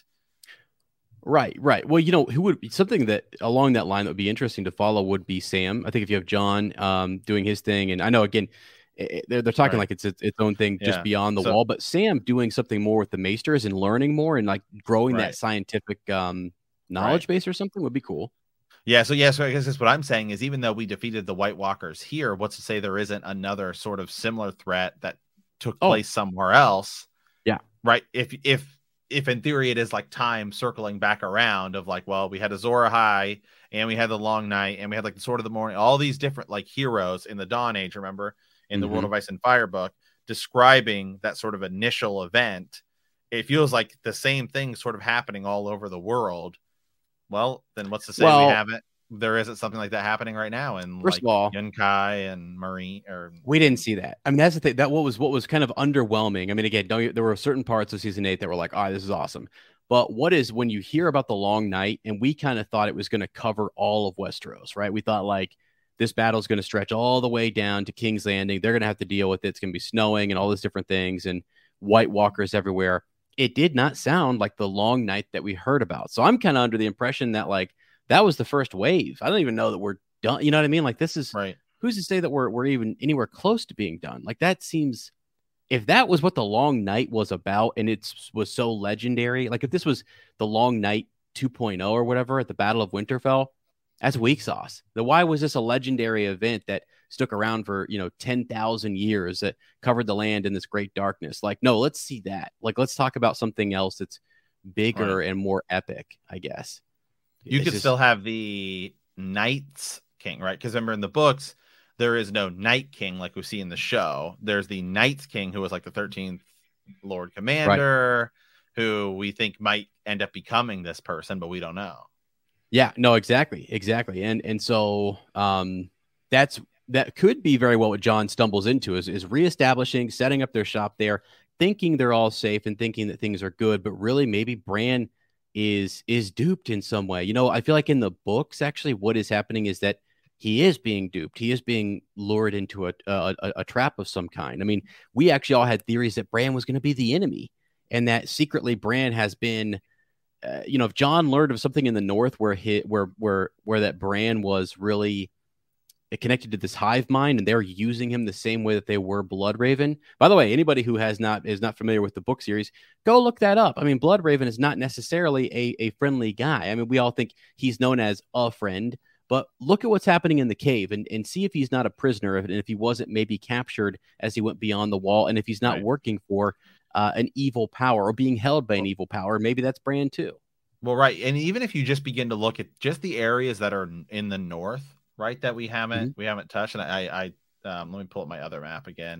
Right, right. Well, you know, who would be something that along that line that would be interesting to follow would be Sam. I think if you have John um, doing his thing, and I know again it, they're they're talking right. like it's its, its own thing just yeah. beyond the so, wall, but Sam doing something more with the Maesters and learning more and like growing right. that scientific um, knowledge right. base or something would be cool. Yeah, so yeah, so I guess that's what I'm saying is even though we defeated the White Walkers here, what's to say there isn't another sort of similar threat that took Oh. place somewhere else? Yeah. Right. If if if in theory it is like time circling back around of like, well, we had Azor Ahai and we had the Long Night and we had like the Sword of the Morning, all these different like heroes in the Dawn Age, remember, in the Mm-hmm. World of Ice and Fire book, describing that sort of initial event. It feels like the same thing sort of happening all over the world. Well, then what's to say Well, we haven't? There isn't something like that happening right now in First like of all, Yunkai and Marine. Or we didn't see that. I mean, that's the thing. That what was what was kind of underwhelming. I mean, again, don't, there were certain parts of season eight that were like, "Oh, this is awesome." But what is when you hear about the Long Night, and we kind of thought it was going to cover all of Westeros, right? We thought like this battle is going to stretch all the way down to King's Landing. They're going to have to deal with it. It's going to be snowing and all these different things, and White Walkers everywhere. It did not sound like the Long Night that we heard about. So I'm kind of under the impression that like that was the first wave. I don't even know that we're done. You know what I mean? Like this is right. Who's to say that we're we're even anywhere close to being done? Like that seems, if that was what the Long Night was about and it was so legendary, like if this was the Long Night two point oh or whatever at the Battle of Winterfell, that's weak sauce. The why was this a legendary event that stuck around for, you know, ten thousand years that covered the land in this great darkness? Like, no, let's see that. Like, let's talk about something else that's bigger right. and more epic, I guess. You It's could just, still have the Night's King, right? Because remember in the books, there is no Night King like we see in the show. There's the Night's King, who was like the thirteenth Lord Commander, right. who we think might end up becoming this person, but we don't know. Yeah, no, exactly. Exactly. And and so um that's that could be very well what John stumbles into is, is reestablishing, setting up their shop there, thinking they're all safe and thinking that things are good, but really maybe Bran is is duped in some way. You know, I feel like in the books, actually, what is happening is that he is being duped. He is being lured into a a, a, a trap of some kind. I mean, we actually all had theories that Bran was going to be the enemy and that secretly Bran has been, uh, you know, if John learned of something in the North where he, where where where that Bran was really connected to this hive mind and they're using him the same way that they were Bloodraven. By the way, anybody who has not is not familiar with the book series, go look that up. I mean, Bloodraven is not necessarily a, a friendly guy. I mean, we all think he's known as a friend, but look at what's happening in the cave and, and see if he's not a prisoner and if he wasn't maybe captured as he went beyond the wall and if he's not right. working for uh, an evil power or being held by an evil power. Maybe that's Bran too. Well, right. And even if you just begin to look at just the areas that are in the North, right, that we haven't mm-hmm. we haven't touched, and I I um, let me pull up my other map again,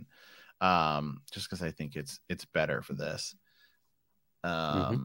um, just because I think it's it's better for this. Um, mm-hmm.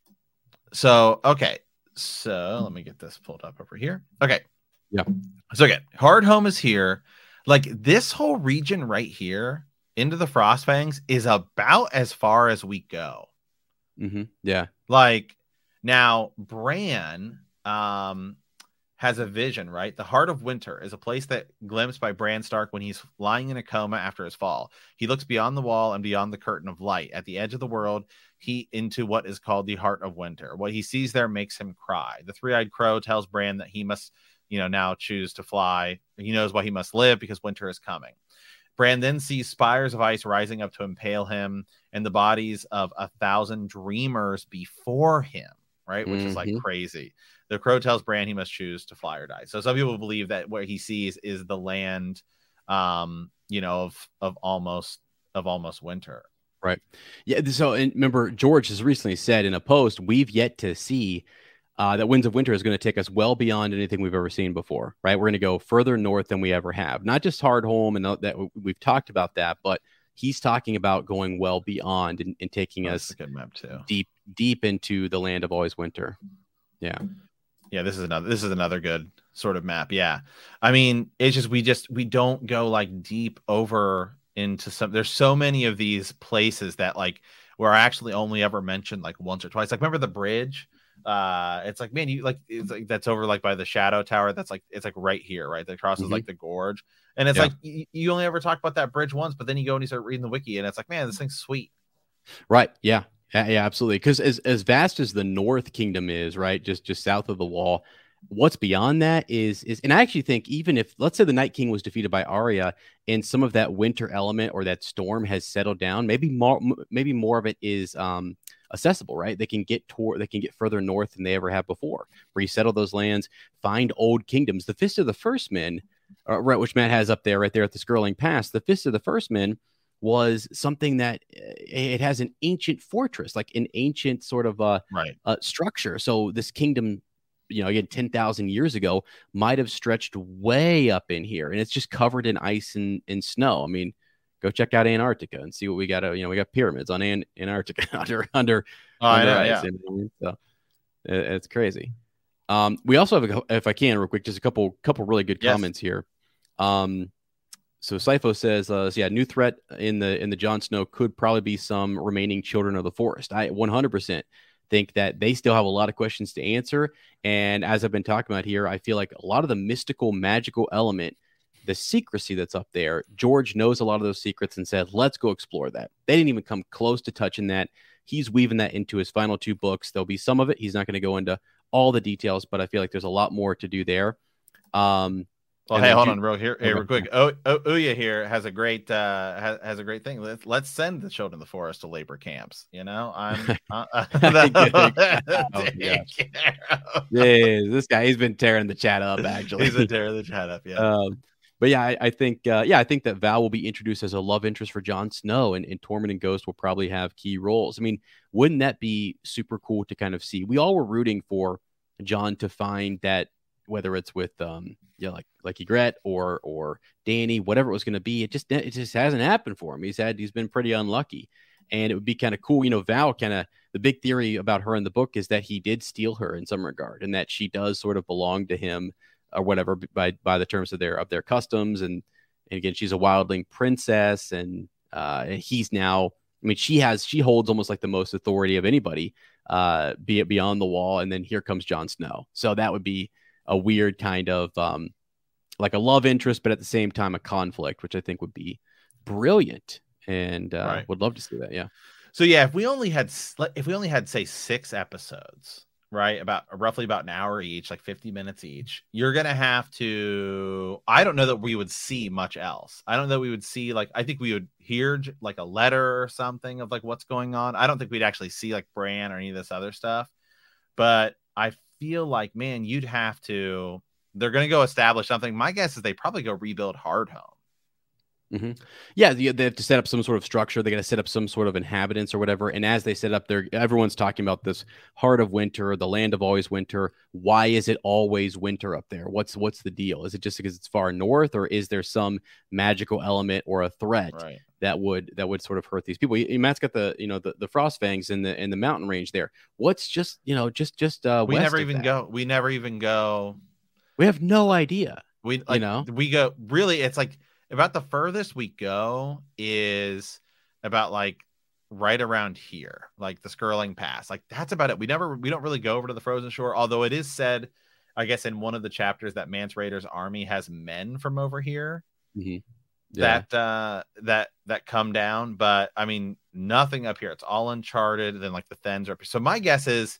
So okay, so let me get this pulled up over here. Okay, yeah. So again, Hardhome is here. Like this whole region right here into the Frostfangs is about as far as we go. Mm-hmm. Yeah. Like now, Bran, um. has a vision, right? The Heart of Winter is a place that glimpsed by Bran Stark when he's lying in a coma after his fall. He looks beyond the wall and beyond the curtain of light at the edge of the world, he into what is called the Heart of Winter. What he sees there makes him cry. The three-eyed crow tells Bran that he must, you know, now choose to fly. He knows why he must live because winter is coming. Bran then sees spires of ice rising up to impale him and the bodies of a thousand dreamers before him. right? Which mm-hmm. is like crazy. The crow tells Bran he must choose to fly or die. So some people believe that what he sees is the land, um, you know, of of almost of almost winter. Right. Yeah. So and remember, George has recently said in a post, we've yet to see uh, that Winds of Winter is going to take us well beyond anything we've ever seen before. Right. We're going to go further north than we ever have. Not just Hardhome, and that we've talked about that, but he's talking about going well beyond and, and taking That's us a good map too. deep, deep into the land of always winter. Yeah. Yeah. This is another. This is another good sort of map. Yeah. I mean, it's just we just we don't go like deep over into some. There's so many of these places that like were actually only ever mentioned like once or twice. Like remember the bridge? Uh, it's like man, you like it's like that's over like by the Shadow Tower. That's like it's like right here, right? That crosses Mm-hmm. like the gorge, and it's Yeah. like you, you only ever talk about that bridge once, but then you go and you start reading the wiki, and it's like man, this thing's sweet. Right. Yeah. Yeah, yeah, absolutely. Because as, as vast as the North Kingdom is, right, just just south of the Wall, what's beyond that is is, and I actually think even if let's say the Night King was defeated by Arya, and some of that winter element or that storm has settled down, maybe more maybe more of it is um, accessible, right? They can get toward they can get further north than they ever have before. Resettle those lands, find old kingdoms. The Fist of the First Men, uh, right, which Matt has up there, right there at the Skirling Pass. The Fist of the First Men was something that it has an ancient fortress, like an ancient sort of uh, Right. uh, structure. So this kingdom, you know, again, ten thousand years ago might have stretched way up in here, and it's just covered in ice and, and snow. I mean, go check out Antarctica and see what we got. You know, we got pyramids on An- Antarctica under under, Oh, I under know, ice. yeah. And, so it, it's crazy. Um, we also have, a, if I can, real quick, just a couple couple really good Yes. comments here. Um, so Sifo says, uh, so yeah, new threat in the in the Jon Snow could probably be some remaining children of the forest. I one hundred percent think that they still have a lot of questions to answer. And as I've been talking about here, I feel like a lot of the mystical, magical element, the secrecy that's up there, George knows a lot of those secrets and said, let's go explore that. They didn't even come close to touching that. He's weaving that into his final two books. There'll be some of it. He's not going to go into all the details, but I feel like there's a lot more to do there. Um, Well, and hey, then hold Ju- on, real here, Okay. hey, real quick. Oh, oh, Uya here has a great uh has, has a great thing. Let's let's send the children of the forest to labor camps. You know, I'm. Uh, Oh, gosh. Yeah, this guy, he's been tearing the chat up, actually. He's a tear the chat up. Yeah. Um, but yeah, I, I think uh, yeah, I think that Val will be introduced as a love interest for Jon Snow, and, and Tormund and Ghost will probably have key roles. I mean, wouldn't that be super cool to kind of see? We all were rooting for Jon to find that, whether it's with um, yeah, like like Ygritte or or Dany, whatever it was going to be. It just it just hasn't happened for him. He's had he's been pretty unlucky, and it would be kind of cool. You know, Val kind of the big theory about her in the book is that he did steal her in some regard, and that she does sort of belong to him or whatever by by the terms of their of their customs. And, and again, she's a wildling princess, and uh, and he's now. I mean, she has she holds almost like the most authority of anybody, uh, be it beyond the wall. And then here comes Jon Snow. So that would be a weird kind of um, like a love interest, but at the same time a conflict, which I think would be brilliant, and uh, Right. would love to see that. Yeah. So yeah, if we only had s- if we only had say six episodes, right, about roughly about an hour each, like fifty minutes each, you're gonna have to. I don't know that we would see much else. I don't know that we would see like I think we would hear j- like a letter or something of like what's going on. I don't think we'd actually see like Bran or any of this other stuff. But I feel like man, you'd have to. They're gonna go establish something. My guess is they probably go rebuild Hardhome. Mm-hmm. Yeah, they they have to set up some sort of structure. They got to set up some sort of inhabitants or whatever. And as they set up there, everyone's talking about this heart of winter, the land of always winter. Why is it always winter up there? What's what's the deal? Is it just because it's far north, or is there some magical element or a threat Right. that would that would sort of hurt these people? You- Matt's got the you know the, the frost fangs in the in the mountain range there. What's just you know just just uh, We west never of even that? go. We never even go. We have no idea. We like, know? we go really. It's like about the furthest we go is about like right around here, like the Skirling Pass. Like that's about it. We never we don't really go over to the Frozen Shore. Although it is said, I guess in one of the chapters that Mance Rayder's army has men from over here Mhm. Yeah. that uh that that come down. But I mean nothing up here. It's all uncharted. Then like the Thens are up here. So my guess is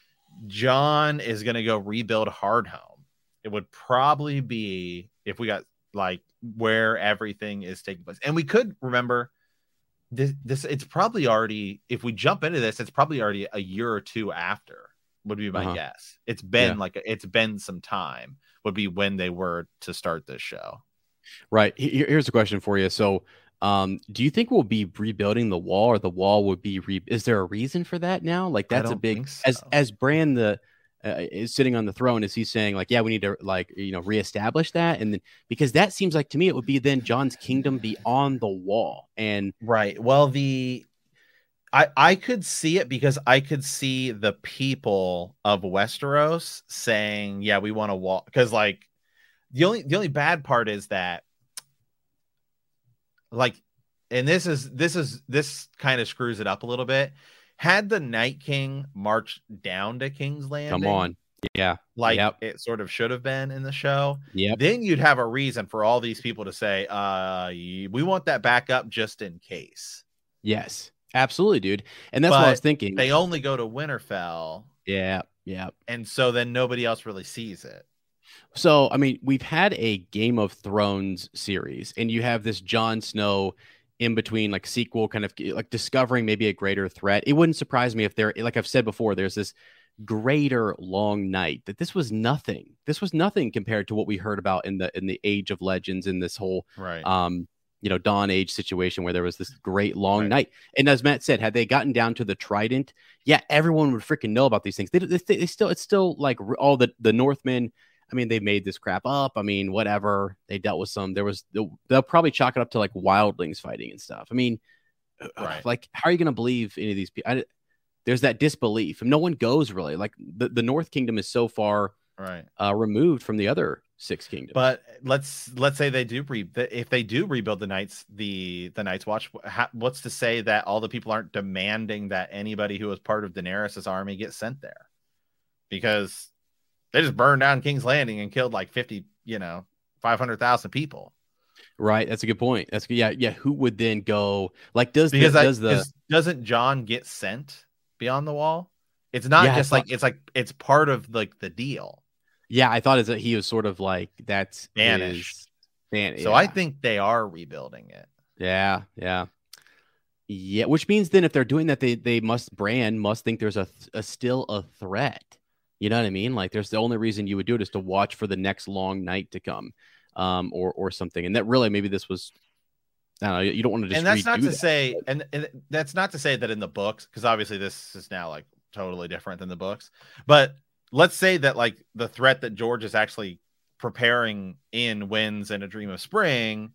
John is gonna go rebuild Hardhome. It would probably be if we got like where everything is taking place. And we could remember this, this it's probably already, if we jump into this, it's probably already a year or two after would be my Uh-huh. guess. It's been Yeah. like it's been some time would be when they were to start this show. Right. Here- Here's a question for you. So, um, do you think we'll be rebuilding the wall, or the wall would be re? Is there a reason for that now? Like I that's a don't big think so. as as Bran the uh, is sitting on the throne. Is he saying like, yeah, we need to like you know reestablish that, and then because that seems like to me it would be then John's kingdom beyond the wall, and Right. Well, the I I could see it because I could see the people of Westeros saying, "Yeah, we want to walk." Because like the only the only bad part is that like, and this is this is this kind of screws it up a little bit. Had the Night King marched down to King's Landing, come on, yeah, like Yep. it sort of should have been in the show, Yep. then you'd have a reason for all these people to say, "Uh, we want that back up just in case." Yes, absolutely, dude. And that's what I was But thinking. They only go to Winterfell, Yeah, yeah. and so then nobody else really sees it. So, I mean, we've had a Game of Thrones series, and you have this Jon Snow in between, like sequel, kind of like discovering maybe a greater threat. It wouldn't surprise me if there, like I've said before, there's this greater long night that this was nothing. This was nothing compared to what we heard about in the in the Age of Legends, in this whole Right. um you know Dawn Age situation where there was this great long Right. night. And as Matt said, had they gotten down to the Trident, yeah, everyone would freaking know about these things. They, they, they still it's still like all the the Northmen. I mean, they made this crap up. I mean, whatever. They dealt with some. There was they'll probably chalk it up to like wildlings fighting and stuff. I mean, Right. like how are you going to believe any of these people? I, there's that disbelief, and no one goes really. Like the, the North Kingdom is so far Right. uh, removed from the other six kingdoms. But let's let's say they do re if they do rebuild the Knights the the Night's Watch. How, what's to say that all the people aren't demanding that anybody who was part of Daenerys's army get sent there? Because they just burned down King's Landing and killed like fifty, you know, five hundred thousand people. Right, that's a good point. That's yeah, yeah. Who would then go? Like, does Because the, I, does the 'cause doesn't John get sent beyond the wall? It's not Yeah, I just thought- like it's like it's part of like the deal. yeah? I thought is that he was sort of like that's Banished. his- ban- So yeah. I think they are rebuilding it. yeah, yeah, yeah. Which means then if they're doing that, they they must Bran must think there's a, a still a threat. You know what I mean? Like, there's the only reason you would do it is to watch for the next long night to come, um, or or something. And that really maybe this was. I don't know. You don't want to just And that's not redo to that. say, and, and that's not to say that in the books, because obviously this is now like totally different than the books. But let's say that like the threat that George is actually preparing in Winds and A Dream of Spring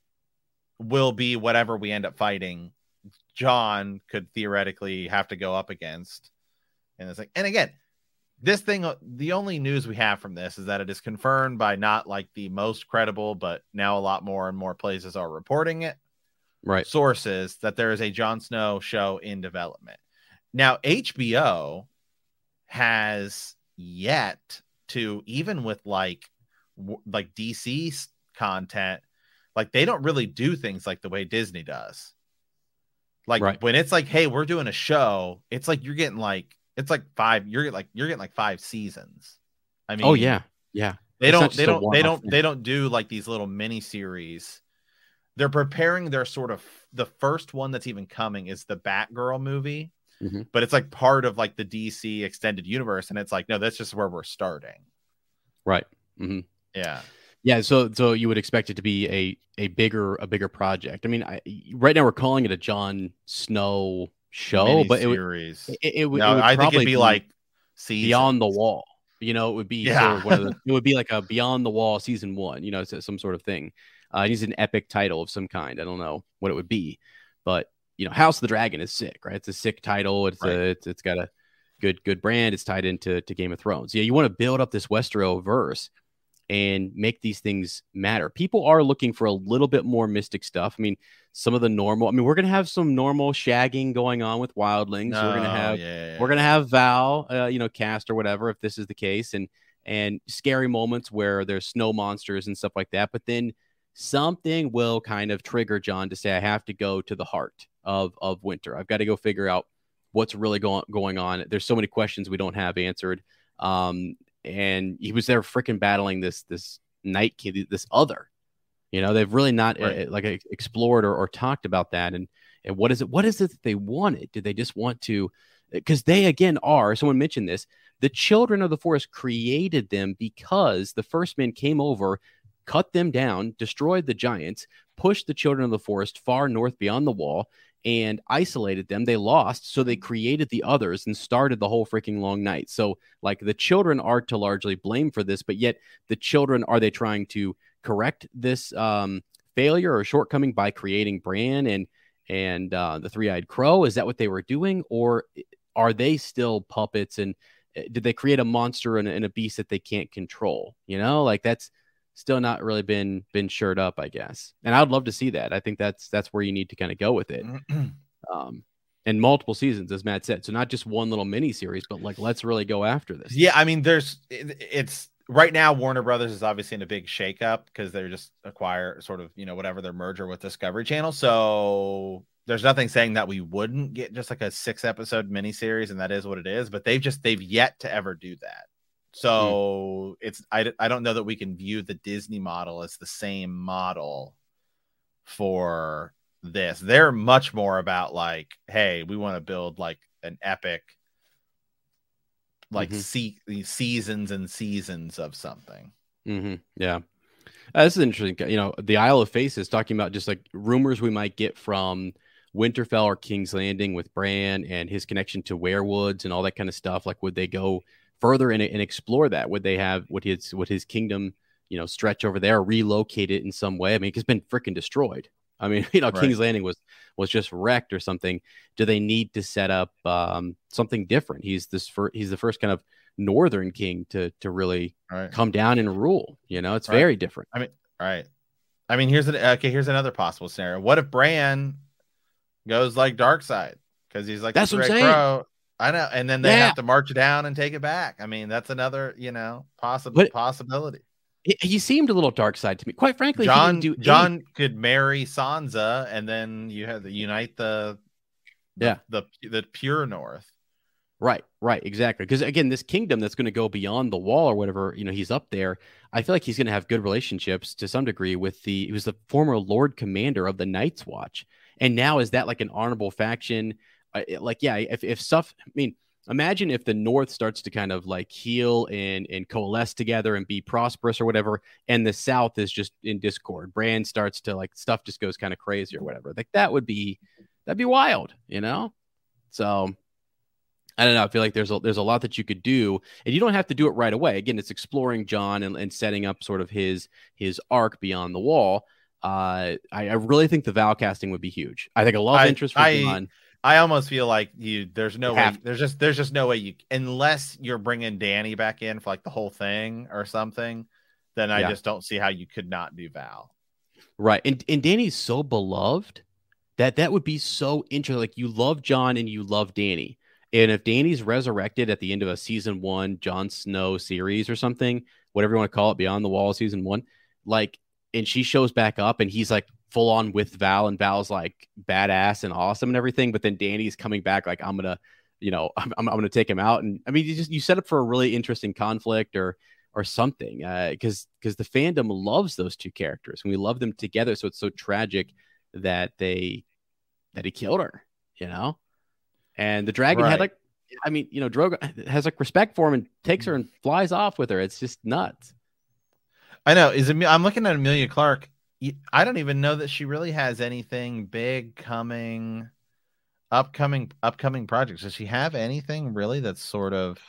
will be whatever we end up fighting. John could theoretically have to go up against, and it's like, and again, this thing, the only news we have from this is that it is confirmed by not like the most credible, but now a lot more and more places are reporting it. Right. Sources that there is a Jon Snow show in development. Now, H B O has yet to, even with like w- like D C content, like they don't really do things like the way Disney does. Like Right. when it's like, hey, we're doing a show, it's like you're getting like it's like five, you're like you're getting like five seasons. I mean, Oh yeah, yeah. they It's not don't just they a don't they one-off don't thing. they don't do like these little mini series. They're preparing their sort of the first one that's even coming is the Batgirl movie, Mhm. but it's like part of like the D C extended universe, and it's like, no, that's just where we're starting. Right. hmm Yeah. Yeah, so so you would expect it to be a a bigger a bigger project. I mean, I, right now we're calling it a Jon Snow show, but it would Miniseries. it, it would, No, it would I think probably it'd be like seasons. Beyond the Wall. You know, it would be Yeah. sort of one of the, it would be like a Beyond the Wall season one. You know, it's some sort of thing. Uh, it needs an epic title of some kind. I don't know what it would be, but you know, House of the Dragon is sick, right? It's a sick title. It's Right. a it's, it's got a good good brand. It's tied into to Game of Thrones. Yeah, you want to build up this Westeros verse and make these things matter. People are looking for a little bit more mystic stuff. I mean, some of the normal. I mean, we're gonna have some normal shagging going on with wildlings. No, we're gonna have yeah, we're gonna have Val, uh, you know, cast or whatever if this is the case, and and scary moments where there's snow monsters and stuff like that. But then something will kind of trigger John to say, I have to go to the heart of of winter. I've got to go figure out what's really going going on. There's so many questions we don't have answered. Um, and he was there freaking battling this this night kid, this other. You know, they've really not Right. uh, like explored or, or talked about that. And and what is it? What is it that they wanted? Did they just want to? Because they again are. Someone mentioned this. The children of the forest created them because the first men came over, cut them down, destroyed the giants, pushed the children of the forest far north beyond the wall, and isolated them. They lost, so they created the others and started the whole freaking long night. So, like, the children are to largely blame for this, but yet the children, are they trying to correct this um, failure or shortcoming by creating Bran and and uh, the Three-Eyed Crow? Is that what they were doing, or are they still puppets? And did they create a monster and, and a beast that they can't control? You know, like, that's still not really been been shored up, I guess. And I'd love to see that. I think that's that's where you need to kind of go with it. Um, and multiple seasons, as Matt said. So not just one little mini series, but like, let's really go after this. Yeah, I mean, there's it, it's right now Warner Brothers is obviously in a big shakeup because they're just acquire sort of, you know, whatever their merger with Discovery Channel. So there's nothing saying that we wouldn't get just like a six episode miniseries, and that is what it is. But they've just they've yet to ever do that. So hmm. it's I, I don't know that we can view the Disney model as the same model for this. They're much more about like, hey, we want to build like an epic, like mm-hmm. see seasons and seasons of something. Mm-hmm. Yeah, uh, this is interesting. You know, the Isle of Faces talking about just like rumors we might get from Winterfell or King's Landing with Bran and his connection to werewoods and all that kind of stuff. Like, would they go further and, and explore that? Would they have would his would his kingdom, you know, stretch over there, relocate it in some way? I mean, it's been freaking destroyed. I mean, you know, right. King's Landing was was just wrecked or something. Do they need to set up um, something different? He's this fir- he's the first kind of northern king to to really right. come down and rule. You know, it's right. very different. I mean, right. I mean, here's an okay. Here's another possible scenario. What if Bran goes like dark side because he's like that's what I'm saying. Crow. I know, and then they yeah. have to march it down and take it back. I mean, that's another, you know, possible but, possibility. He seemed a little dark side to me, quite frankly. John he didn't do John any... could marry Sansa, and then you have to unite the, the yeah the the pure North. Right, right, exactly. Because again, this kingdom that's going to go beyond the wall or whatever, you know, he's up there. I feel like he's going to have good relationships to some degree with the. He was the former Lord Commander of the Night's Watch, and now is that like an honorable faction? Uh, like, yeah, if if stuff, I mean. Imagine if the North starts to kind of like heal and, and coalesce together and be prosperous or whatever, and the South is just in discord. Bran starts to like stuff just goes kind of crazy or whatever. Like that would be that'd be wild, you know? So I don't know. I feel like there's a there's a lot that you could do, and you don't have to do it right away. Again, it's exploring Jon and, and setting up sort of his his arc beyond the wall. Uh, I, I really think the Val casting would be huge. I think a lot of interest for I, Jon. I almost feel like you. There's no Have way. There's just. There's just no way you. Unless you're bringing Dany back in for like the whole thing or something, then I yeah. just don't see how you could not do Val. Right, and and Dany's so beloved that that would be so interesting. Like you love Jon and you love Dany, and if Dany's resurrected at the end of a season one Jon Snow series or something, whatever you want to call it, Beyond the Wall season one, like, and she shows back up and he's like full on with Val, and Val's like badass and awesome and everything, but then Dany's coming back like, I'm gonna, you know, I'm, I'm gonna take him out. And I mean, you just you set up for a really interesting conflict or or something, uh because because the fandom loves those two characters and we love them together. So it's so tragic that they that he killed her, you know. And the dragon right. had like, I mean, you know, Drogo has like respect for him and takes her and flies off with her. It's just nuts. I know. Is it, I'm looking at Emilia Clarke. I don't even know that she really has anything big coming, upcoming, upcoming projects. Does she have anything really that's sort of?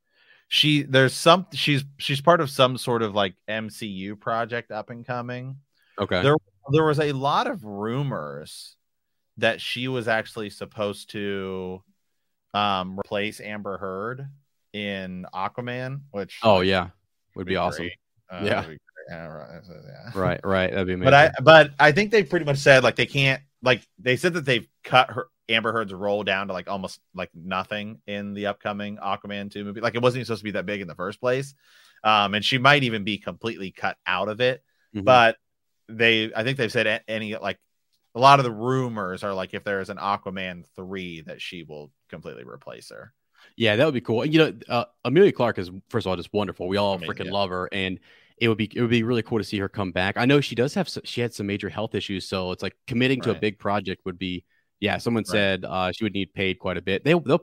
She there's some she's she's part of some sort of like M C U project up and coming. Okay. There there was a lot of rumors that she was actually supposed to um replace Amber Heard in Aquaman, which oh yeah, would be, be awesome. Uh, yeah. Yeah, right. Yeah. right, right. That'd be amazing. But I, but I think they pretty much said like they can't, like they said that they've cut her Amber Heard's role down to like almost like nothing in the upcoming Aquaman two movie. Like it wasn't even supposed to be that big in the first place, um, and she might even be completely cut out of it. Mm-hmm. But they, I think they've said any like a lot of the rumors are like if there is an Aquaman three that she will completely replace her. Yeah, that would be cool. You know, uh, Emilia Clarke is first of all just wonderful. We all I mean, freaking yeah. love her, and it would be it would be really cool to see her come back. I know she does have she had some major health issues, so it's like committing to right. a big project would be yeah. Someone right. said uh, she would need paid quite a bit. They they'll pay her.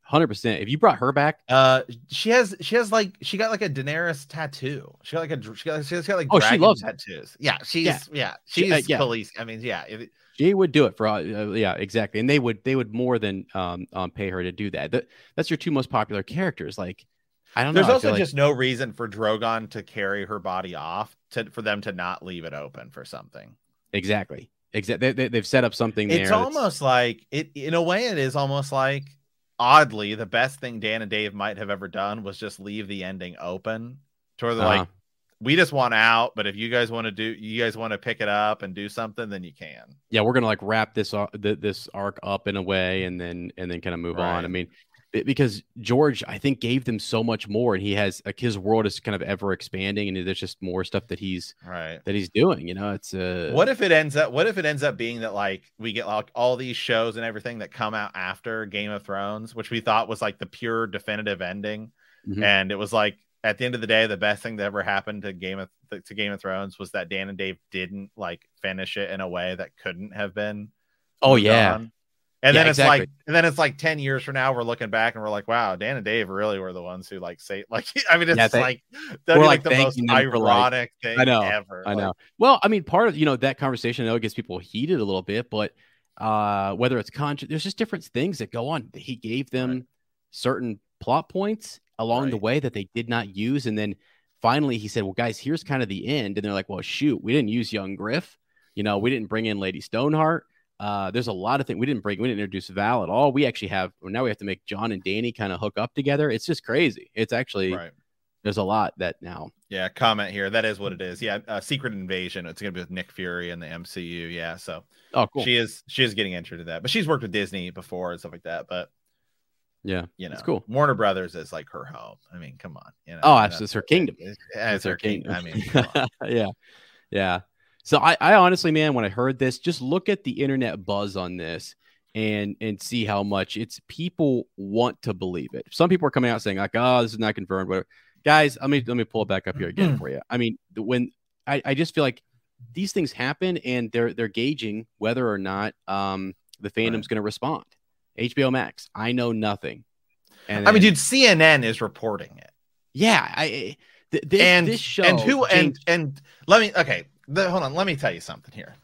hundred percent. If you brought her back, uh, she has she has like she got like a Daenerys tattoo. She got like a she got she's got like oh, she loves tattoos. Yeah, she's yeah, yeah she, she's uh, yeah. police. I mean, yeah, if it, she would do it for uh, yeah, exactly. And they would they would more than um, um pay her to do that. that. That's your two most popular characters. Like, I don't know. There's also like... just no reason for Drogon to carry her body off to for them to not leave it open for something. Exactly. Exactly. They, they, they've set up something there. It's almost like it in a way. It is almost like oddly the best thing Dan and Dave might have ever done was just leave the ending open to where they're uh-huh. like, we just want out, but if you guys want to do, you guys want to pick it up and do something, then you can. Yeah, we're gonna like wrap this uh, this arc up in a way, and then and then kind of move right. on. I mean, it, because George, I think, gave them so much more, and he has like his world is kind of ever expanding, and there's just more stuff that he's right that he's doing. You know, it's uh, what if it ends up? What if it ends up being that like we get like all these shows and everything that come out after Game of Thrones, which we thought was like the pure definitive ending, mm-hmm. and it was like. At the end of the day, the best thing that ever happened to Game of to Game of Thrones was that Dan and Dave didn't like finish it in a way that couldn't have been. Oh yeah, on. yeah, and then it's exactly. like, and then it's like ten years from now, we're looking back and we're like, wow, Dan and Dave really were the ones who like say like. I mean, it's yeah, they, like that'd be like, like the most ironic like, thing I know, ever. I know. Like, well, I mean, part of you know that conversation, I know it gets people heated a little bit, but uh, whether it's conscious, there's just different things that go on. He gave them right. certain plot points along right. the way that they did not use, and then. Finally, he said, well, guys, here's kind of the end. And they're like, well, shoot, we didn't use young Griff. You know, we didn't bring in Lady Stoneheart. Uh, there's a lot of things we didn't bring. We didn't introduce Val at all. We actually have, well, now we have to make John and Danny kind of hook up together. It's just crazy. It's actually, right. there's a lot that now. Yeah. Comment here. That is what it is. Yeah. Uh, Secret Invasion. It's going to be with Nick Fury in the M C U. Yeah. So oh, cool. she is, she is getting entered to that, but she's worked with Disney before and stuff like that. But yeah, you know, it's cool. Warner Brothers is like her home. I mean, come on. You know, oh, that's, it's her kingdom. It's, it's her kingdom. kingdom. I mean, come on. yeah, yeah. So I, I honestly, man, when I heard this, just look at the internet buzz on this and and see how much it's people want to believe it. Some people are coming out saying like, oh, this is not confirmed. Whatever. Guys, let me let me pull it back up here again for you. I mean, when I, I just feel like these things happen and they're they're gauging whether or not um the fandom's right. going to respond. H B O Max, I know nothing. And then, I mean, dude, C N N is reporting it. Yeah, I th- this, and this show and who changed- and and let me okay, the, hold on, let me tell you something here.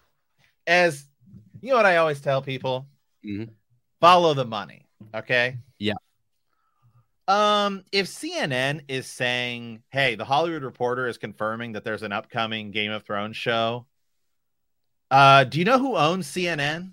As you know, what I always tell people, mm-hmm. follow the money. Okay. Yeah. Um, if C N N is saying, "Hey, the Hollywood Reporter is confirming that there's an upcoming Game of Thrones show," uh, do you know who owns C N N?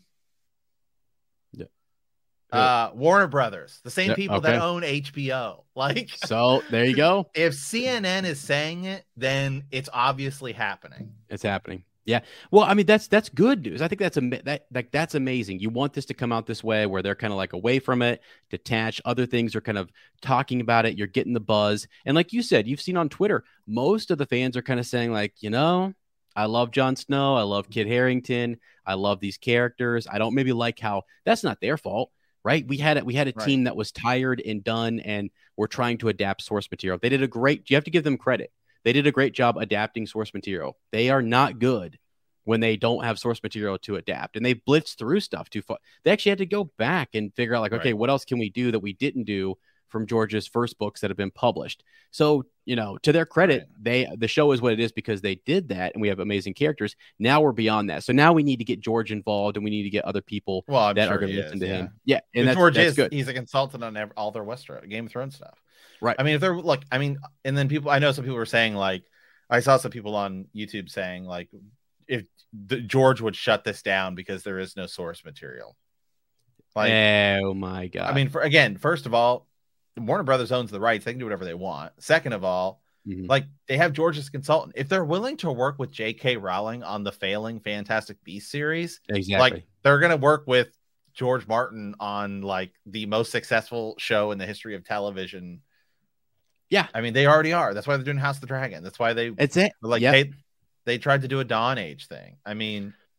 Uh, Warner Brothers, the same yeah, people okay. that own H B O. Like, so there you go. If C N N is saying it, then it's obviously happening. It's happening. Yeah. Well, I mean, that's that's good news. I think that's a that like that's amazing. You want this to come out this way where they're kind of like away from it, detached. Other things are kind of talking about it. You're getting the buzz, and like you said, you've seen on Twitter, most of the fans are kind of saying like, you know, I love Jon Snow, I love Kit Harington, I love these characters. I don't maybe like how that's not their fault. Right. We had it. We had a team right. that was tired and done, and we're trying to adapt source material. They did a great. You have to give them credit. They did a great job adapting source material. They are not good when they don't have source material to adapt, and they blitzed through stuff too far. They actually had to go back and figure out like, okay, right. what else can we do that we didn't do from George's first books that have been published? So, you know, to their credit, right. they the show is what it is because they did that, and we have amazing characters. Now we're beyond that. So now we need to get George involved, and we need to get other people well, that sure are going to listen is, to yeah. him. Yeah, and that's, George that's is good. He's a consultant on every, all their Westeros Game of Thrones stuff. Right. I mean, if they're like, I mean, and then people, I know some people were saying like, I saw some people on YouTube saying like, if the, George would shut this down because there is no source material. Like, oh my God. I mean, for again, first of all, Warner Brothers owns the rights. They can do whatever they want. Second of all, mm-hmm. like they have George as a consultant. If they're willing to work with J K Rowling on the failing Fantastic Beasts series, exactly, like they're going to work with George Martin on like the most successful show in the history of television. Yeah. I mean, they already are. That's why they're doing House of the Dragon. That's why they, it's it. like, yep. they, they tried to do a Dawn Age thing. I mean,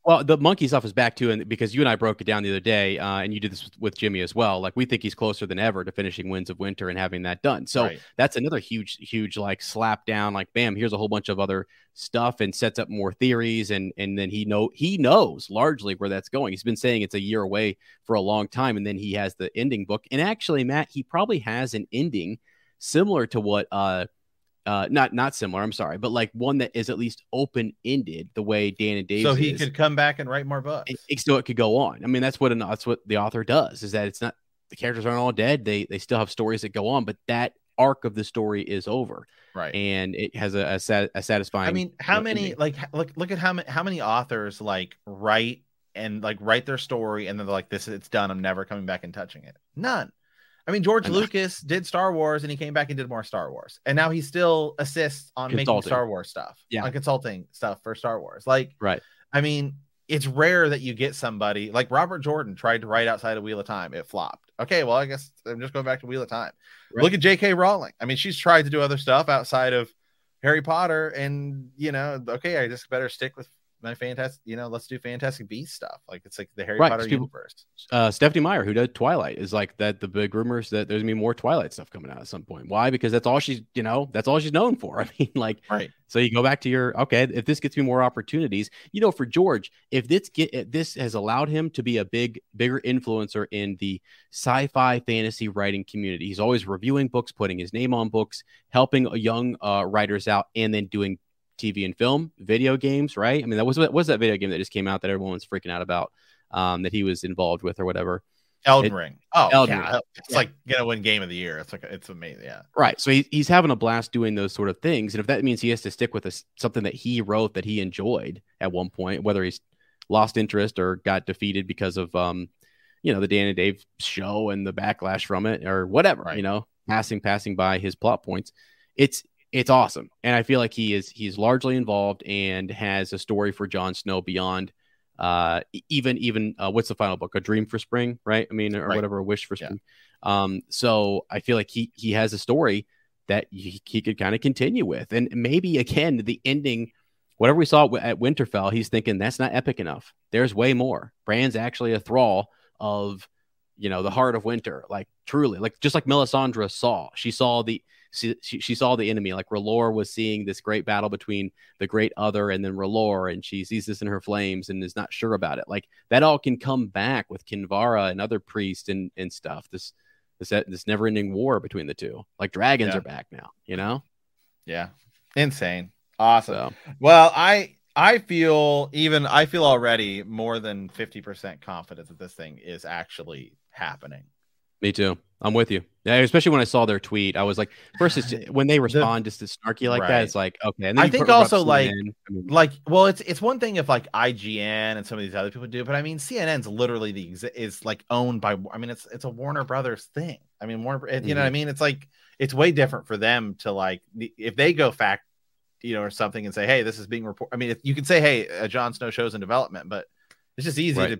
Well, the monkey stuff is back too, and because you and I broke it down the other day, uh, and you did this with, with Jimmy as well. Like we think he's closer than ever to finishing Winds of Winter and having that done. So Right. that's another huge, huge like slap down. Like, bam, here's a whole bunch of other stuff, and sets up more theories, and and then he know he knows largely where that's going. He's been saying it's a year away for a long time, and then he has the ending book. And actually, Matt, he probably has an ending similar to what. Uh, Uh, not not similar, I'm sorry, but like one that is at least open-ended the way Dan and Dave. So he is. could come back and write more books. It, it, so it could go on. I mean, that's what an, that's what the author does. Is that it's not the characters aren't all dead. They they still have stories that go on, but that arc of the story is over, Right. and it has a a, sat, a satisfying. I mean, how uh, many ending. like look look at how many how many authors like write and like write their story and then they're like, this it's done. I'm never coming back and touching it. None. I mean, George I know. Lucas did Star Wars and he came back and did more Star Wars. And now he still assists on making Consulting. Star Wars stuff. Yeah. On consulting stuff for Star Wars. Like, Right. I mean, it's rare that you get somebody like Robert Jordan tried to write outside of Wheel of Time. It flopped. Okay, well, I guess I'm just going back to Wheel of Time. Right. Look at J K Rowling. I mean, she's tried to do other stuff outside of Harry Potter, and you know, okay, I just better stick with my fantastic, you know, let's do Fantastic Beasts stuff. Like it's like the Harry Right, Potter 'cause people- universe. Uh, Stephanie Meyer, who did Twilight, is like that. The big rumors that there's gonna be more Twilight stuff coming out at some point. Why? Because that's all she's, you know, that's all she's known for. I mean, like, Right. so you go back to your okay. If this gets me more opportunities, you know, for George, if this get if this has allowed him to be a big, bigger influencer in the sci-fi fantasy writing community. He's always reviewing books, putting his name on books, helping young uh, writers out, and then doing T V and film, video games, right? I mean, that was what was that video game that just came out that everyone was freaking out about, um, that he was involved with or whatever. Elden It- Ring. Oh, Elden yeah. Ring. It's Yeah. like gonna win Game of the Year. It's like it's amazing. Yeah. Right. So he, he's having a blast doing those sort of things. And if that means he has to stick with a, something that he wrote that he enjoyed at one point, whether he's lost interest or got defeated because of, um, you know, the Dan and Dave show and the backlash from it or whatever, Right. you know, passing, passing by his plot points, it's, it's awesome. And I feel like he is, he's largely involved and has a story for Jon Snow beyond, uh, e- even, even, uh, what's the final book? A Dream for Spring, right? I mean, or Right. whatever, a Wish for Yeah. Spring. Um, so I feel like he, he has a story that he, he could kind of continue with. And maybe again, the ending, whatever we saw at Winterfell, he's thinking that's not epic enough. There's way more. Bran's actually a thrall of, you know, the heart of winter, like truly, like just like Melisandre saw, she saw the, she, she, she saw the enemy, like R'hllor was seeing this great battle between the great other and then R'hllor, and she sees this in her flames and is not sure about it. Like that all can come back with Kinvara and other priests and, and stuff. This, this, this never ending war between the two, like dragons Yeah. are back now, you know? Yeah. Insane. Awesome. So Well, I I feel even I feel already more than fifty percent confident that this thing is actually happening. me too. I'm with you. Yeah, especially when I saw their tweet, I was like, first, it's, when they respond just as snarky like that, Right. it's like, okay. And then I you think put- brought also, up like- C N N. I mean, Like, well, it's it's one thing if like I G N and some of these other people do, but I mean, C N N's literally the exa- is like owned by. I mean, it's it's a Warner Brothers thing. I mean, Warner, it- you know what I mean? It's like it's way different for them to like the- if they go fact, you know, or something and say, hey, this is being reported. I mean, if you can say, hey, a Jon Snow show's in development, but it's just easy Right. to.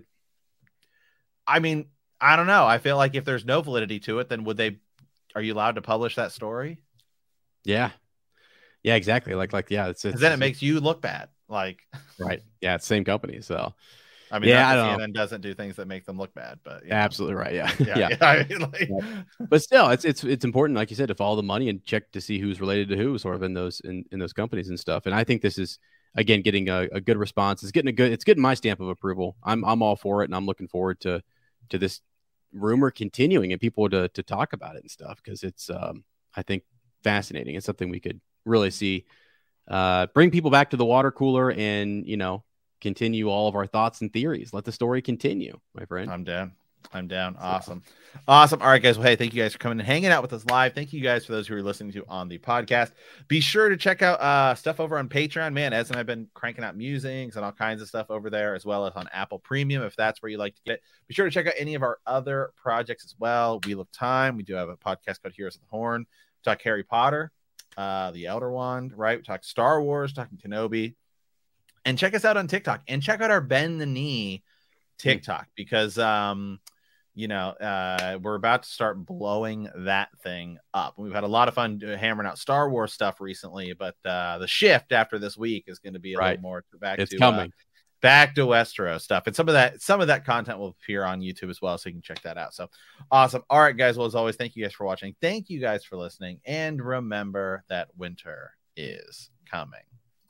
I mean, I don't know. I feel like if there's no validity to it, then would they? Are you allowed to publish that story? yeah. Yeah, exactly. Like, like, yeah, it's, it's Because then it makes you look bad. Like, right. Yeah. It's same company. So I mean, Yeah, not I that don't C N N doesn't do things that make them look bad, but yeah. absolutely right. Yeah. Yeah, yeah. yeah. I mean, like, But still, it's, it's, it's important, like you said, to follow the money and check to see who's related to who sort of in those, in, in those companies and stuff. And I think this is, again, getting a, a good response. It's getting a good, it's getting my stamp of approval. I'm, I'm all for it. And I'm looking forward to, to this rumor continuing and people to, to talk about it and stuff. Cause it's, um, I think fascinating. It's something we could really see, uh, bring people back to the water cooler and, you know, continue all of our thoughts and theories. Let the story continue, my friend. I'm down. I'm down. Awesome. Awesome. All right, guys. Well, hey, thank you guys for coming and hanging out with us live. Thank you guys for those who are listening to on the podcast. Be sure to check out uh, stuff over on Patreon. Man, Ez and I've been cranking out musings and all kinds of stuff over there, as well as on Apple Premium, if that's where you like to get it. Be sure to check out any of our other projects as well. Wheel of Time. We do have a podcast called Heroes of the Horn. We talk Harry Potter, uh, the Elder Wand, right? We talk Star Wars, talking Kenobi. And check us out on TikTok and check out our Bend the Knee TikTok because, um, you know, uh, we're about to start blowing that thing up. We've had a lot of fun hammering out Star Wars stuff recently, but uh, the shift after this week is going to be a Right. little more back It's to coming. back to Westeros stuff. And some of that, some of that content will appear on YouTube as well, so you can check that out. So awesome. All right, guys. Well, as always, thank you guys for watching. Thank you guys for listening. And remember that winter is coming.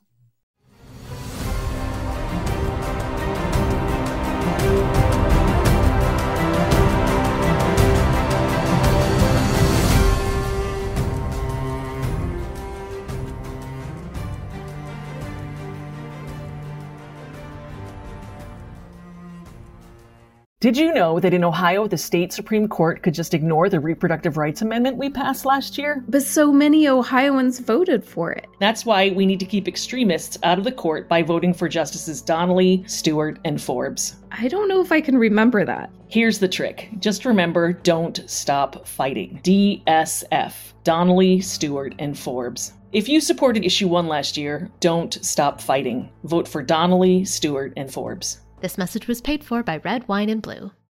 Did you know that in Ohio, the state Supreme Court could just ignore the reproductive rights amendment we passed last year? But so many Ohioans voted for it. That's why we need to keep extremists out of the court by voting for Justices Donnelly, Stewart, and Forbes. I don't know if I can remember that. Here's the trick. Just remember, don't stop fighting. D S F. Donnelly, Stewart, and Forbes. If you supported Issue one last year, don't stop fighting. Vote for Donnelly, Stewart, and Forbes. This message was paid for by Red Wine and Blue.